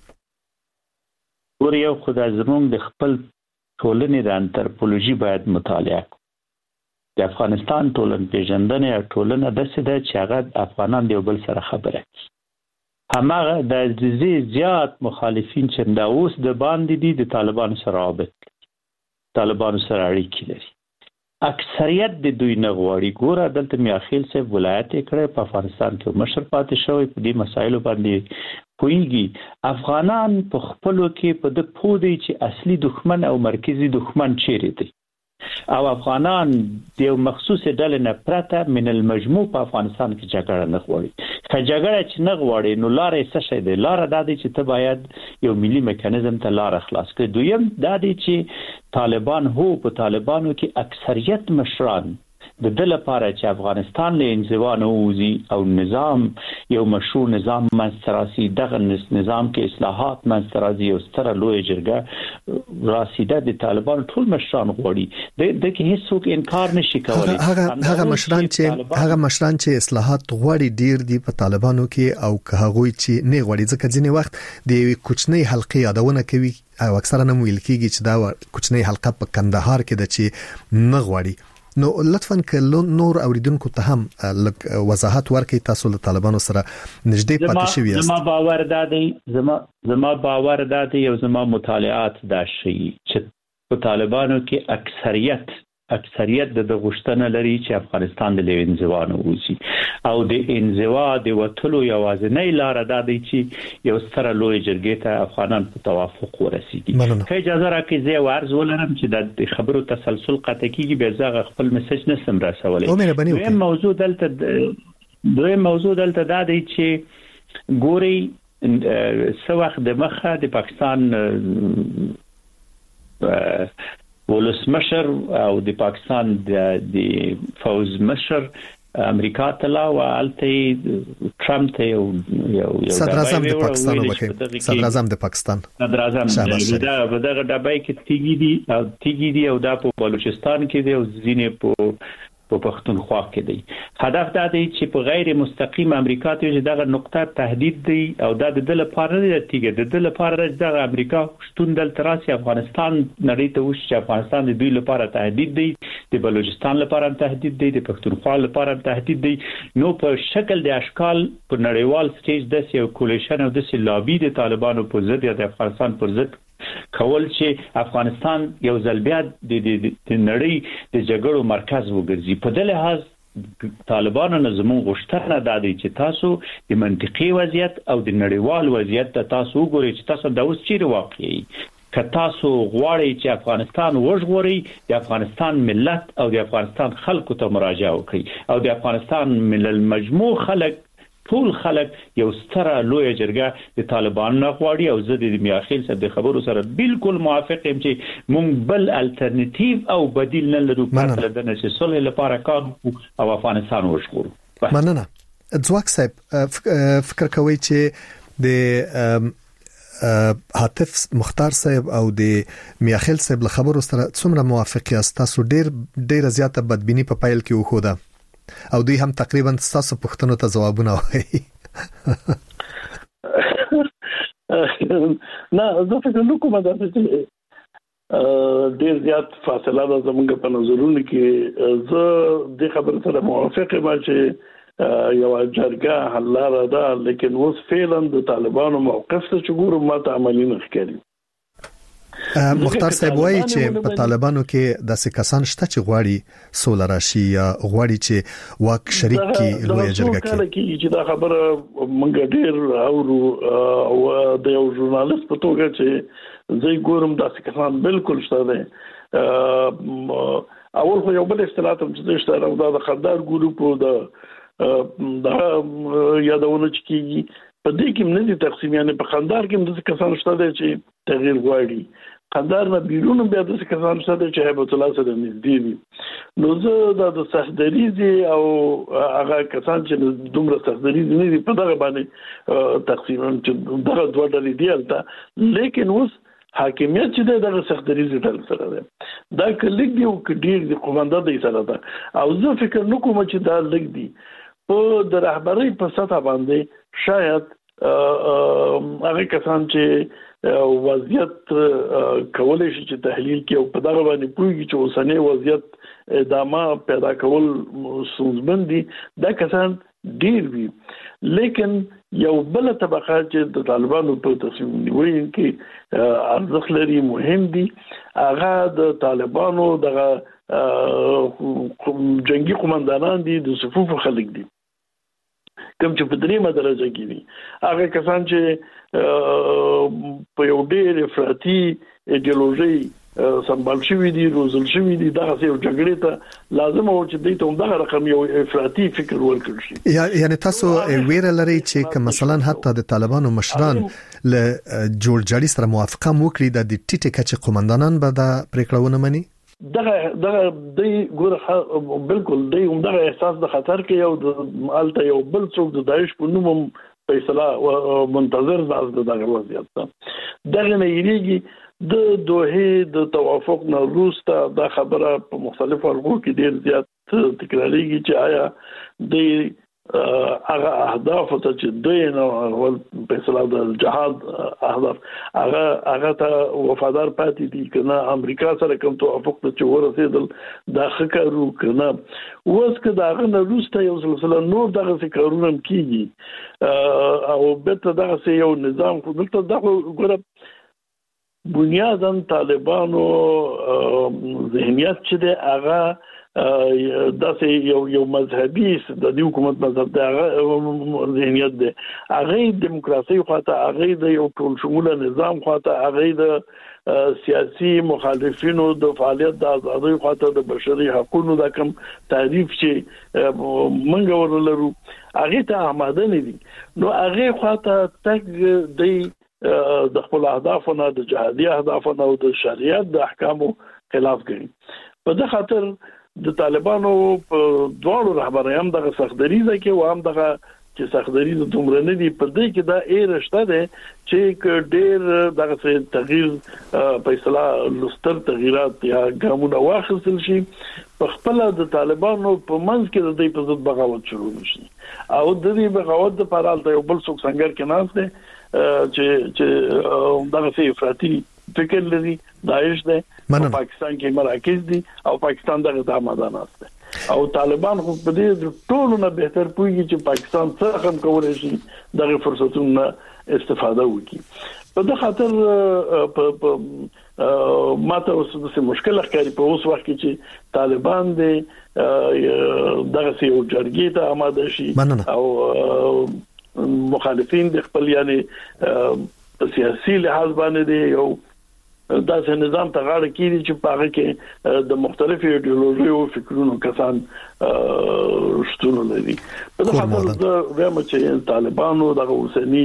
ور یو خدای زمونږ د خپل ټولنې د انتروپولوژي باید مطالعه د افغانستان ټولن پیژندنه او ټولنه د څه د چې هغه افغانان دی بل سره خبره همغه د زیات مخالفین چې دا اوس د باندې دي د طالبانو سره رابط طالبانو سره اړیکې لري اکثریت د دوی نه غواړي ګوره دلته میاخیل صاحب ولایت کړه په افغانستان کې مشر پاتې شوی په دې مسایلو باندې پویږي افغانان په خپلو کې په د پودي چې اصلي دښمن او مرکزی دښمن چیرې دی او افغانان د یو مخصوص ډلې نه پرته من المجموع په افغانستان کې جګړه نه غواړي که جګړه چې نه غواړي نو لارې څه شي دی لار دا دی چې ته باید یو ملي میکانیزم ته لار خلاص کړي دویم دا دی چې طالبان هو په طالبانو کې اکثریت مشران د دل لپاره چې افغانستان له انزوا نه ووځي او نظام یو مشروع نظام منځراسي دغه نظام کې اصلاحات منځراسي او ستره لوی جرګه راسیده د طالبان ټول مشران غوړي د کې هیڅوک انکار نشي کولای. هغه مشران چې اصلاحات غوړي ډیر دي په طالبانو کې او که هغه چې نه غوړي ځکه ځینې وخت د کوچنۍ حلقې یادونه کوي او اکثرا نو ویل کېږي چې دا کوچنۍ حلقه په کندهار کې د چې نه غوړي. نو لطفاً که نور اوریدونکو ته هم وضاحت ورکړئ تاسو له طالبانو سره نږدې پاتې شوي یاست. زما باور دا دی او زما مطالعات دا شي چې په طالبانو کې اکثریت د غوښتنه لري چې افغانستان د انزوا نه وځي او د انزوا د وټلو یوازینۍ لار دا دی چې یو ستره لوی جرګې ته افغانان په توافق ورسیږي. که اجازه راکړئ زه ورز ولرم چې د خبرو تسلسل قطع کیږي به زه خپل میسج نسم رسولای. دویم موضوع دلته دا دی چې ګوري څو وخت د مخه د پاکستان ولسمشر او د پاکستان د فوز مشر امریکا ته لا او الته ټرمپ ته یو صدر اعظم د پاکستان دا دغه ډبای کې تیګي دي او دا په بلوچستان کې دي او ځینې په پښتونخوا کې دی. هدف دا دی چې په غیر مستقیم امریکا ته چې دغه نقطه تهدید دی او دا د دل لپاره دی تیګه د دل لپاره د امریکا شتون دل تراسي افغانستان نړۍ ته وشي چې افغانستان د دوی لپاره تهدید دی، د بلوچستان لپاره تهدید دی، د پښتونخوا لپاره تهدید دی. نو په شکل د اشکال په نړیوال سټیج د یو کولیشن او د لابي د طالبانو په ضد یا د افغانستان پر ضد کول چې افغانستان یو ځل بیا د نړۍ د جګړو مرکز وګرځي. په دې لحاظ طالبانو نظمون غوښتنه دا دی چې تاسو د منطقي وضعیت او د نړیوال وضعیت ته تاسو وګورئ چې تاسو دا اوس چیرې واقعي که تاسو غواړئ چې افغانستان وژغورئ د افغانستان ملت او د افغانستان خلکو ته مراجعه وکړئ او د افغانستان ملل مجموع ټول خلک یو ستره لوی جرګه د طالبانو نه غواړي او زه د میاخیل صاحب د خبرو سره بالکل موافق یم چې مونږ بل الټرنیټیو او بدیل نه لرو پرته د نشه صلح لپاره کار او افغانستان وژغورو. مننه. ځواک صاحب فکر کوي چې د حاتف مختار صاحب او د میاخیل صاحب له خبرو سره څومره موافق یاست؟ تاسو ډیر زیاته بدبینی په پایل کې وخوده او دوی هم تقریبا تاسو پوښتنو ته ځوابونه وایي. نه زه فکر نکوم دا چې ډیر زیات فاصله ده زموږ په نظرونو کې. زه د خبرو سره موافق یم چې یو جرګه حل لاره ده، لیکن اوس فعلا د طالبانو موقف څه چې ګورم ماته عملي نه ښکاري. مختار صاحب وایي چې په طالبانو کې داسې کسان شته چې غواړي سوله راشي یا غواړي چې واک شریک کی لوی جرګه کې چې دا خبره مونږ ډیر اورو او د یو ژورنالیست په توګه چې زه ګورم داسې کسان بالکل شته دي. اول خو یو بل اصطلاح هم چې شته دا د خدار ګروپ د یادونه کیږي په دې کې نه دي تقسیم، یعنی په خندار کې د کسان شته چې تغییر غواړي، خندار نه بیرون بیا د کسان شته چې هیبت الله سره نږدې دي. نو زه د صحدریزي او هغه کسان چې دومره صحدریزي نه دي په دغه باندې تقسیم چې دغه دوه ډلې دي البته، لیکن اوس حاکمیت چې دغه صحدریزي ډل سره ده دا کلیک دی او ډیر د قومنده دی سره ده. او زه فکر نکوم چې دا لګ دی په د رهبرۍ په سطح باندې شاید هغه کسان چې وضعیت کولای شي چې تحلیل کوي او په دغه باندې پوهیږي چې اوسنۍ وضعیت ادامه پیدا کول ستونزمن دي، دا کسان ډیر وي. لیکن یو بل طبقه چې د طالبانو په تصمیم نیولو کې ارزښت لري مهم دي، هغه د طالبانو دغه جنگي قومندانان دي، د صفوف خلک دي کوم چې په دریمه درجه کې دي. هغه کسان چې په یو ډېر افراطي ایډیولوژي سمبال شوی دي، روزل شوی دي، دا څه یو جګړې ته لازم او چې دوی ته دغه رقم یو افراطي فکر ورکړي شي. یعنی تاسو ویره لري چې مثلا حتی د طالبانو مشران له جوړجاړي سره موافقه وکړي د ټیټه کچې قومندانان به د پریکړونه مني؟ دغه د ګوره بالکل د همدغه احساس د خطر کې یو د مالته یو بل څوک د داعش په نوم فیصله منتظر دغه وضعیت دغه نه یریږي د دوه د توافق نه وروسته دا خبره په مختلفو ورغو کې ډیر زیات تکراریږي چې آیا د هغه اهداف چې دوی نه ول په اصطلاح د جهاد اهداف هغه ته وفادار پاتې دي کنه امریکا سره کوم توافق چې ورسېدل دا خکرو کنه اوس که دا غن روسته یو سلسله نور دغه کارونه کیږي او به دغه یو نظام خو دلته دغه ګوره بنیاداً طالبانو ذهنیت چې د هغه داسې یو مذهبي د حکومت مذهب د ذهنیت دی هغه دیموکراسي خواته هغه د یو ټول شموله نظام خواته هغه د سیاسي مخالفینو د فعالیت د آزادۍ خواته د بشري حقوقو د کم تعریف چې منګ ورلرو هغه ته آماده نه دي نو هغه خواته تک دی د خپل اهدافونو د جهادي اهدافونو او د شریعت د احکامو خلاف کوي په دغه خاطر د طالبانو په دوه رهبرانو دغه سختدریزه کې و هم دغه چې سختدریزه دومره نه دي په دې کې دا ایرشته ده چې ډېر دغه تغییر په اصطلاح لستر تغیرات یا ګامونه واخیستل شي په خپل د طالبانو په منځ کې د دې په ضد بغاوت شروع شي او د دې بغاوت لپاره د یو بل څوک څنګه کې ناس ده چې دغه څه افراطي فکر لري داعش ده په پاکستان کې مراکز دي او پاکستان دغه د آمدان است او طالبان خو په دې ټولو نه بهتر پوهیږي چې پاکستان څنګه هم کولای شي دغه فرصتونو استفاده وکړي په دغه خاطر ماته اوس د مشکل ښکاري په اوس وخت کې چې طالبان دي دغه یو جرګې ته آماده شي او مخالفین د خپل یعنی سیاسي لحاظ باندې دی یو داسې نظام ته غاړه کیږي چې په هغه کې د مختلفو ایډیولوژي او فکرونو کسان شتون لري په دغه حال د وایم چې طالبانو د اوسنی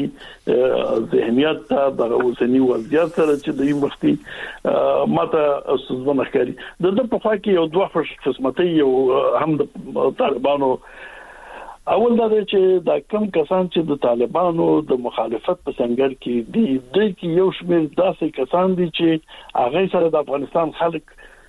ذهنیت د اوسنی وضعیت سره چې د مختي ماته استزونه ښکاري د په خوا کې یو دوه قسمتي یو هم د طالبانو اول دا چې دا کم کسان چې د طالبانو د مخالفت په څنګه کې دي د کې یو شمېر داسې کسان دي چې هغه سره د افغانستان خلک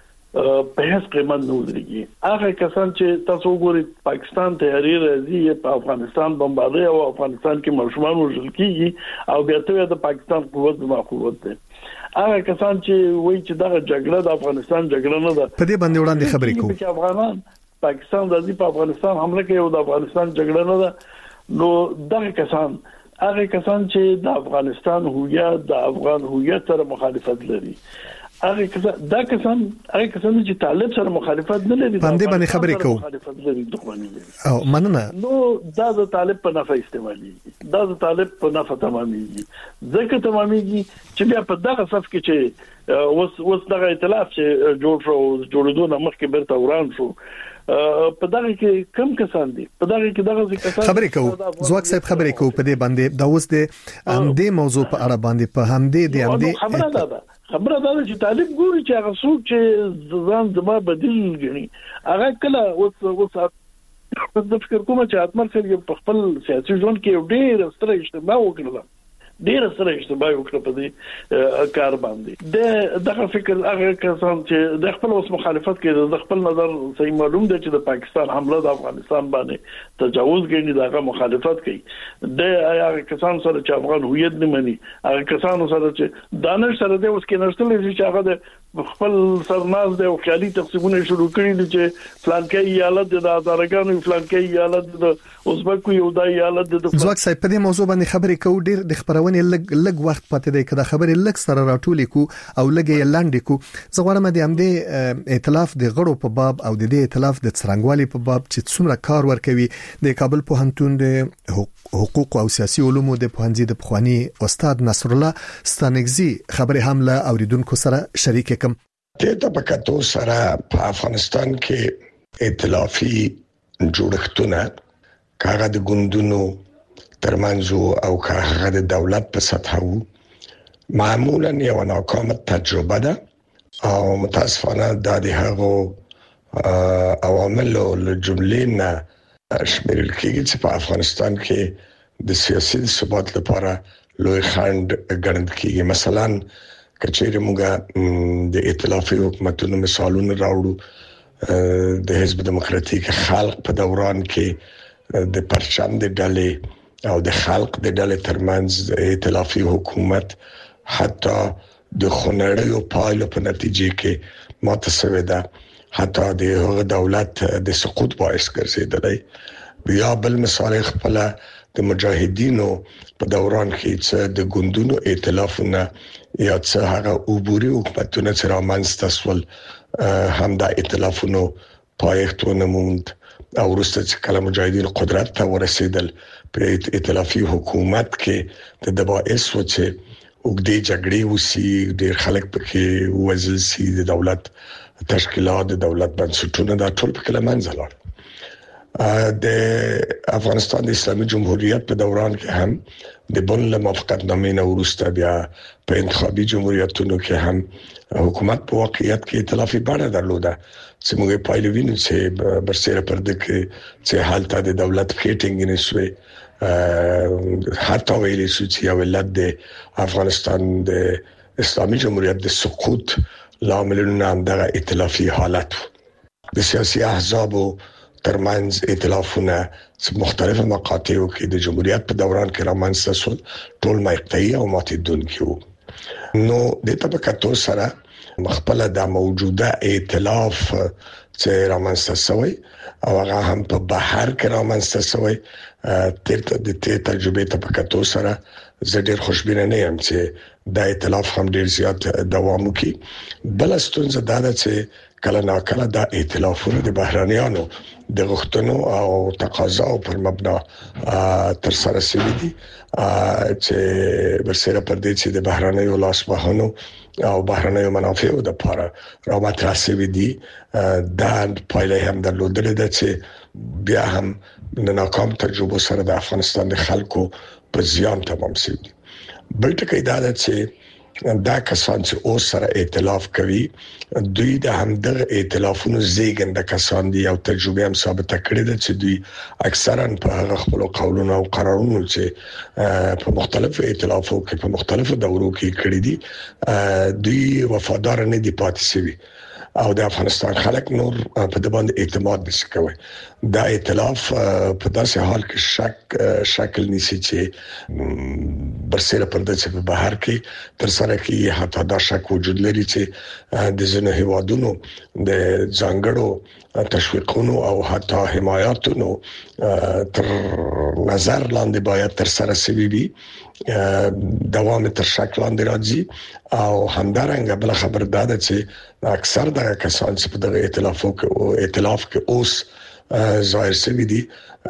په هیڅ قیمت نه ودرېږي هغه کسان چې تاسو وګورئ پاکستان تیاری راځي په افغانستان بمباري او افغانستان کې مشمول وژل کیږي او بیا ته د پاکستان قوت ما قوت ده هغه کسان چې وایي چې دا جګړه د افغانستان جګړه نه ده په دې باندې وړاندې خبرې کوي چې افغانان پاکستان د دې په افغانستان حمله کوي او د افغانستان جګړه نه ده نو دغه کسان هغه کسان چې د افغانستان هویت د افغان هویت سره مخالفت لري هغه کسان چې طالب سره مخالفت نه لري باندې خبرې کوي مخالفت لري دښمني لري او مننه نو دا د طالب په نفع استعمالي دا د طالب په نفع تماميږي ځکه تماميږي چې بیا په دغه صف کې چې وس دغه ائتلاف چې جوړېدو نه مخکې برته وران شو په دغه کې کم کسان دي په دغه کې دغه کسان خبرې کوو زواک صاحب خبرې کوو په دې باندې دا اوس د همدې موضوع په اړه باندې په همدې د همدې خبره دا چې طالب ګوري چې هغه څوک چې ځان زما بدیل غني هغه کله اوس د فکر کوم چې اتمر سره په خپل سیاسي ژوند کې ډېر ستر اجتماع وکړل ډېر سره اشتباه وکړه په دې کار باندې دغه فکر هغه کسان چې د خپل اوس مخالفت کوي د خپل نظر صحیح معلوم دی چې د پاکستان حمله د افغانستان باندې تجاوز کوي دغه مخالفت کوي د هغه کسان سره چې افغان هویت نه مني هغه کسان سره چې دانش سره د اوس کې نشته چې هغه د خپل سرناز د خیالي تقسیمونه شروع کړي دي چې فلانکې ایالت د آزارګانو فلانکې ایالت د ازبکو یو د ایالت د ځواک صاحب په دې موضوع باندې خبرې کوو ډېر د خبرونه لګ وخت پاتې دی کله خبرې لګ سره راټولې کو او لګ یې لاندې کو زه غواړم د همدې ائتلاف د غړو په باب او د دې ائتلاف د څرنګوالي په باب چې څومره کار ورکوي د کابل پوهنتون د حقوق او سیاسي علومو د پوهنځي د پخوانی استاد نصر الله ستانګزي خبرې هم له اوریدونکو سره شریک کوم ته په کتو سره په افغانستان کې ائتلافي جوړښتونه کاغه د ګوندونو ترمنځ او کاغه د دولت په سطح معمولا یو ناکام تجربه ده او متاسفانه د هغو عواملو له جملې نه شمیرل کېږي چې په افغانستان کې د سیاسي ثبات لپاره لوی خنډ ګڼل کېږي. مثلا کچېره موږ د ائتلافي حکومتونو مثالونه راوړو د حزب دموکراتیک خلق په دوران کې د پرچم د ډلې او د خلق د ډلې ترمنځ ائتلافي حکومت حتی د خنړیو پایلو په نتیجه کې متصوي ده، حتی د هغه دولت د سقوط باعث ګرځیدلی. بیا بل مثال خپل د مجاهدینو په دوران کې چې د ګوندونو ائتلافونه یا چې هغه عبوري حکومتونه چې رامنځته شول هم د ائتلافونو پایښتونه موند او وروسته چې کله مجاهدین قدرت ته ورسېدل په ائتلافي حکومت کې د باعث و چې وګړي جګړې وسی ډېر خلک پکې وزل سي د دولت تشکیلات د دولت بنسټونه د ټول په کلمه منځلار. د افغانستان د اسلامي جمهوریت په دوران کې هم د بن له موافقتنامې نه وروسته بیا په انتخابي جمهوریتونو کې هم حکومت په واقعیت کې ائتلافي بڼه درلوده چې موږ پایلې وینو چې برسېره پرده کې چې حالت د دولت فیټینګ نشوي. حتی ویلې شو چې یو ولادت د افغانستان د اسلامي جمهوریت د سقوط لاملونه هم دغه ائتلافي حالت د سیاسي احزابو ترمنځ ائتلافونه چې مختلفه مقاطعو کې د جمهوریت په دوران کې رامنځته شول ټول مقطعي او ماتیدونکي وو. نو د طبقاتو سره مخبله د موجوده ائتلاف چې رامنځته شوی او هغه هم په بهر کې رامنځته شوی د تجربه طبقاتو سره زه ډېر خوشبینه نه یم چې د ائتلاف هم ډېر زیات دوام وکړي. بل ستونزه دا ده چې کله ناکله د ائتلافونو د بهرانيانو د غوښتنو او تقاضاو پر مبنا تر سره شوي دي چې برسېره پر دې چې د بهرانيو لاسوهنو او بهرانيو منافعو د لپاره راوړل شوي دي. دا پایله هم درلودلې ده چې بیا هم د ناکام تجربو سره د افغانستان د خلکو په زیان تمام شوی دي. بل ټکی دا ده چې دا کسان چې اوس سره ائتلاف کوي دوی د همدغه ائتلافونو زیږنده کسان دي او تجربه هم ثابته کړې ده چې دوی اکثرا په هغه خپل قولونو او قرارونو چې په مختلفو ائتلافو کې په مختلفو دورو کې کړې دي دوی وفادار نه دي پاتې شوي او د افغانستان خلک نور په دې باندې اعتماد نشي کوي. دا ائتلاف په داسې حال کې شکل نیسي چې برسېره پرده چې په بهر کې تر سره کې حتی دا شک وجود لري چې د ځینو هیوادونو د ځانګړو تشویقونو او حتی حمایتونو تر نظر لاندې باید تر سره شوي وي دوام تر شک لاندې راځي او همدارنګه بل خبر دا ده چې اکثر د کسان چې په دغه ائتلاف کې اوس ظاهر شوي دي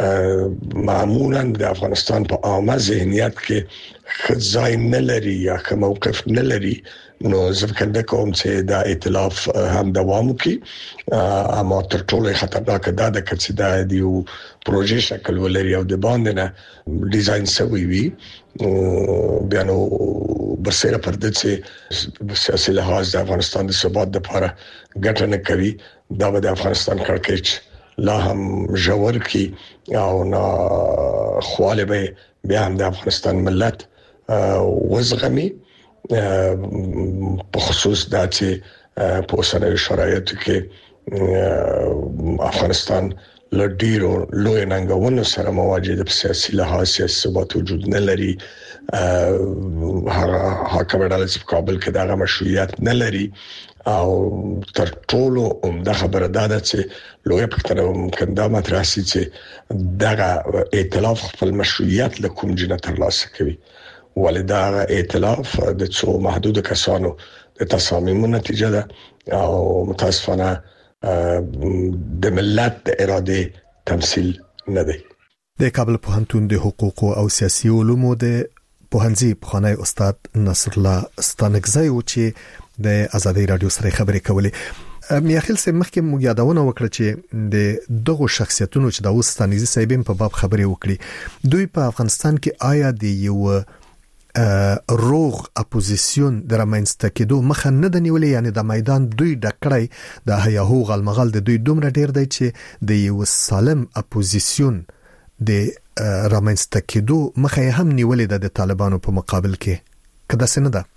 معمولا د افغانستان په عامه ذهنیت کې ځای نه لري یا موقف نه لري. نو زه فکر کوم چې دا ائتلاف هم دوام وکړي اما تر ټولو خطرناک دا ده چې دا یو پروژې شکل ولري او د باندې نه ډیزاین شوی وي بیا نو برسېره پرده چې سیاسي لحاظ د افغانستان د ثبات لپاره ګټه نه کوي. دا به د افغانستان کړکېچ لا هم ژور کی او نه خواله به بیا هم د افغانستان ملت وزغمي په خصوص دا چې په اوسنیو شرایطو کې افغانستان لډیرو لوی ننګونو سره مواجه د سیاسي لحاظ سیاسي ثبات وجود نه لري. حاکم ډله چې کابل کې دغه مشروعیت نه لري او تر ټولو د خبره ده چې لوی پکتنه ممکن دا مطرح شي چې دغه ائتلاف خپل مشروعیت له کوم جنه ترلاسه کوي ولدا ائتلاف د څو محدود کسانو د تصامیمو نتیجه ده او متاسفانه د ملت د اراده تمثيل نه دی. د کابل پوهنتون د حقوق او سیاسي علومو د پوهنځي پخوانی استاد نصر الله ستانکزی و چې د ازادي رادیو سره خبرې کولې. میاخیل سم مخکې موږ یادونه وکړه چې د دغه شخصیتونو چې د اوستانیزي صاحبین په باب خبرې وکړي دوی په افغانستان کې آیا د یو روغ اپوزیسیون د رامنځته کېدو مخه نه د نیولې، یعنی د میدان دوی ډکړی د هيهو غلمغل د دوی دومره ډیر دی چې د یو سالم اپوزیسیون د رامنځته کېدو مخه هم نیولې د طالبانو په مقابل کې. کدا څنګه ده؟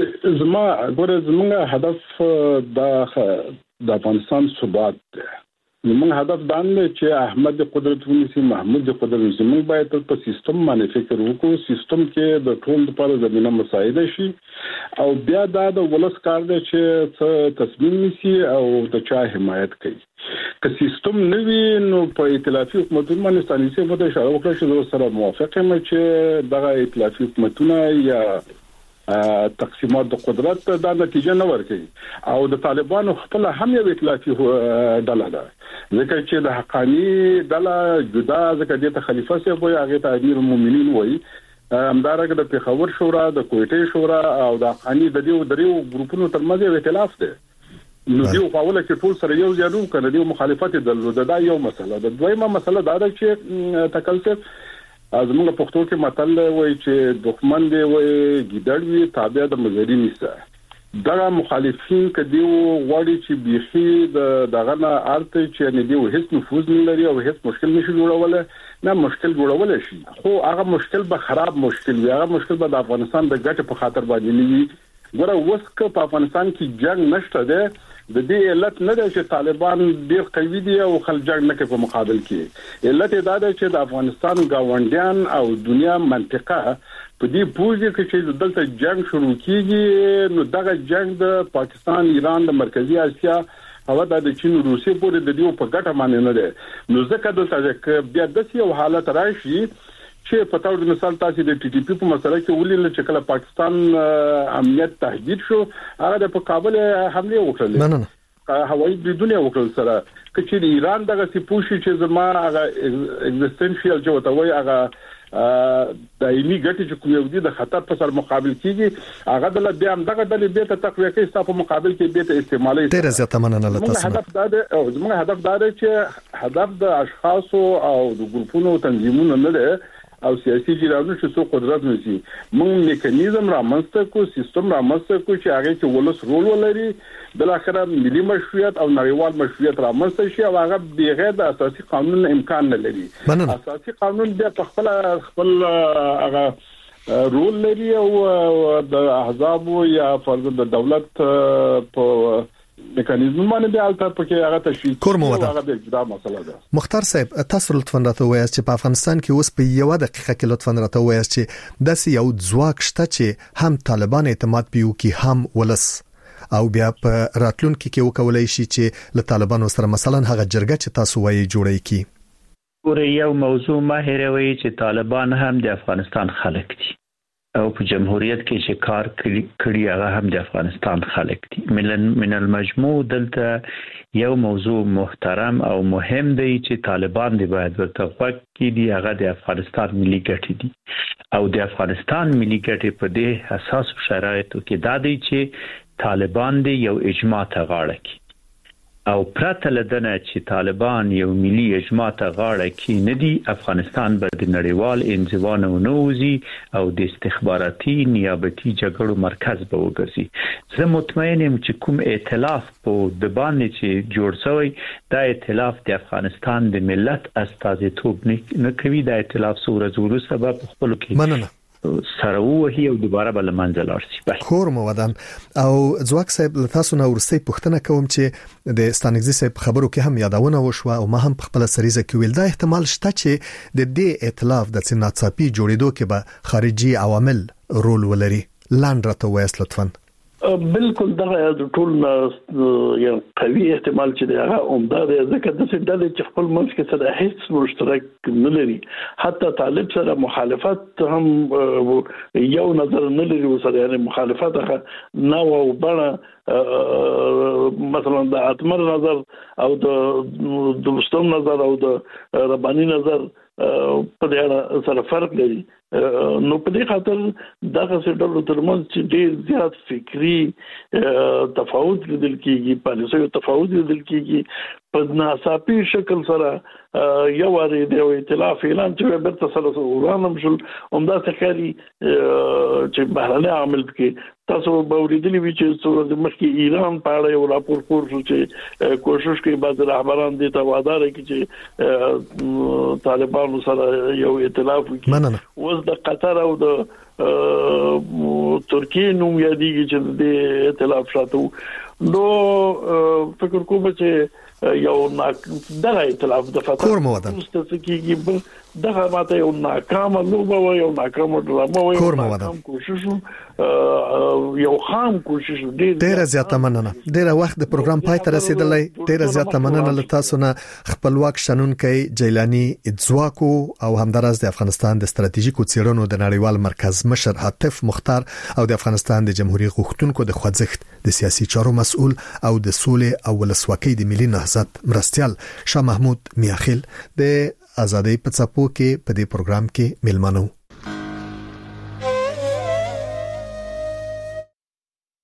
زموږ هدف د افغانستان ثبات دی. زموږ هدف دا نه چې احمد قدرت ونیسي، محمود قدرت ونیسي. موږ باید په سیستم باندې فکر وکړو، سیستم کې د ټول لپاره زمينه مساعده شي او بیا دا د ولس کار دی چې څه تصمیم نیسي او د چا حمایت کوي. که سیستم نوی نو په ائتلافي حکومتونو باندې ستانیسي په اشاره وکړه چې زه سره موافق یم چې دغه ائتلافي حکومتونه یا تقسیمات د قدرت دا نتیجه نه ورکړي او د طالبانو خپل هم یو ائتلافي ډله ده، ځکه چې د حقانی ډله جدا ځکه د خلیفہ صاحب وي، هغه ته امیر المؤمنین وي، همدارنګه د پیښور شورا، د کوټې شورا او د حقانی د دریو ګروپونو ترمنځ یو ائتلاف دی. نو دیو په اوله کې ټول سره یو ځانو کنه دیو مخالفت درلوده. دا یو مسله ده. دویمه مسله دا ده چې تکلف زموږ پښتو کې متل وایي چې دښمن دی وایي ګیدړ وي تابع د مزري نیسه. دا مخالفین کدی وړي چې بيخي دغه نه ارته چې نه دی هیڅ نفوذ نه لري او هیڅ مشکل نشي جوړولای، نه مشکل جوړول شي، خو هغه مشکل به خراب مشکل وي، هغه مشکل به د افغانستان د ګټې په خاطر باندې نه وي. ګوره اوس که په افغانستان کې جنگ نشته ده، د دې علت نه ده چې طالبان ډېر قوي دي او خلک جنگ نه کوي په مقابل کې. علت دا ده چې د افغانستان گاونډیان او دنیا منطقه په دې پوهیږي چې دلته جنگ شروع کیږي، نو دغه جنگ د پاکستان، ایران، د مرکزی اسیا او د چین او روسیې پورې د دې په ګټه باندې نه ده. نو ځکه دلته بیا د یو حالت راشي چې په تاسو د مثال تاسو د ټي ټي پی په مسله کې ولې چې کله پاکستان امنیت تهدید شو، هغه په کابل حمله وکړه، هوایي بریدونه وکړل سره. چې ایران دغه سپوشي چې زما هغه ایگزیستنشل چې وتوي هغه دایمي ګټه چې کوم یو دي د خطر په سر مقابل کیږي، هغه د بیا هم دغه د بیت تقویه کې ستاسو په مقابل کې بیت استعمالي ډیر زیاته مننه لته. هدف دا دی او زموږ هدف دا دی چې هدف د اشخاصو او د ګروپونو تنظیمونو نه دی او سیاسي جریانونو چې څو قدرت نشي. موږ میکانیزم رامنځته کو، سیستم رامنځته کو چې هغه کې ولس رول ولري، بل اخر ملي مشروعیت او نړیوال مشروعیت رامنځته شي او هغه بغیر د اساسي قانون امکان نه لري. اساسي قانون بیا خپل هغه رول لري او د احزاب یا فرض د دولت په میکانیزم باندې بیا البته پکې هغه تشویق کورمو هغه د جدا مسله ده. مختار صاحب تاسو لطفا راته وایاست چې په افغانستان کې اوس په یو دقیقه کې لطفا راته وایاست چې داسې یو ځواک شته چې هم طالبان اعتماد پیو کې هم ولس او بیا په راتلونکي کې وکولای شي چې له طالبانو سره مثلا هغه جرګه چې تاسو وایي جوړی کی. ګوره یو موضوع ما هیروي چې طالبان هم د افغانستان خلک دي او په جمهوریت کې چې کار کړی هغه هم د افغانستان خلک دي. من المجموع دلته یو موضوع محترم او مهم دی چې طالبان دی باید ورته غوږ کړي، هغه د افغانستان ملي ګټې دي او د افغانستان ملي ګټې په دې حساس شرایطو کې دا دی چې طالبان دی یو اجماع ته غاړه کړي او پرته لدنه چې طالبان یو ملي اجماع ته غاړه کړي نه دی، افغانستان به د نړیوال انزوا نه ونوځي او د استخباراتي نیابتي جګړو مرکز به وګرځي. زه مطمئن یم چې کوم ائتلاف په د باندې چې جوړ شوی دا ائتلاف د افغانستان د ملت استازیتوب نه کوي. دا ائتلاف سورزورو سبب خپل کې مننه سره وهي او دوباره بل منځل ارسي. خور مو ودان او ځواک صاحب تاسو نو ورسې پوښتنه کوم چې د ستانګزي صاحب خبرو کې هم یادونه وشوه او ما هم په خپل سریزه کې ویل دا احتمال شته چې د دې ائتلاف د سناتساپي جوړېدو کې به خارجي عوامل رول ولري. لاندې راته وایس لطفا. بالکل دغه ټول یو قوي احتمال چې دا عمده دی ځکه د څه چې خپل منځ کې سره هیڅ مشترک نه لري، حتی طالب سره مخالفت هم یو نظر نه لري وسره، یعنی مخالفت نه او بڼه مثلا د اتمر نظر او د دوستم نظر او د رباني نظر په دې اړه سره فرق لري. نو په دې خاطر دغه څه ترمنځ چې ډېر زیات فکری تفاوت لیدل کیږي، پالیسیو تفاوت لیدل کیږي، په ناڅاپي شکل سره یو وری د ائتلاف اعلان چې برته سره ورانم شول همدا څخاري چې بهرنی عامل کې تاسو به ورېدلی وی چې څو مخکې ایران په اړه یو راپور خور شو چې کوشش کوي بعض رهبران دې ته وعده لري چې طالبانو سره یو ائتلاف وکړي. اوس د قطر او د ترکیه نوم یادېږي چې د ائتلاف شاته نو فکر کوم چې یو دغه ائتلاف د فتح مستسکیږي دغه ماته یو ناکام لوبه و یو ناکام ډرامه و یو ناکام کوشش یو خام کوشش ډیر زیاته مننه. ډیر وخت د پروګرام پای ته رسیدلی. ډیر زیاته مننه له تاسو نه خپلواک شنونکي جیلانی ادزواکو او همدارس د افغانستان د ستراتیژیکو څیړنو د نړیوال مرکز مشر عاطف مختار او د افغانستان د جمهوریت غوښتونکو د خوځښت د سیاسي چارو مسؤل او د سولې او ولسواکۍ د ملي نهضت مرستيال شاه محمود میاخیل د ازادۍ په څپو کې په دې پروګرام کې ملمنو.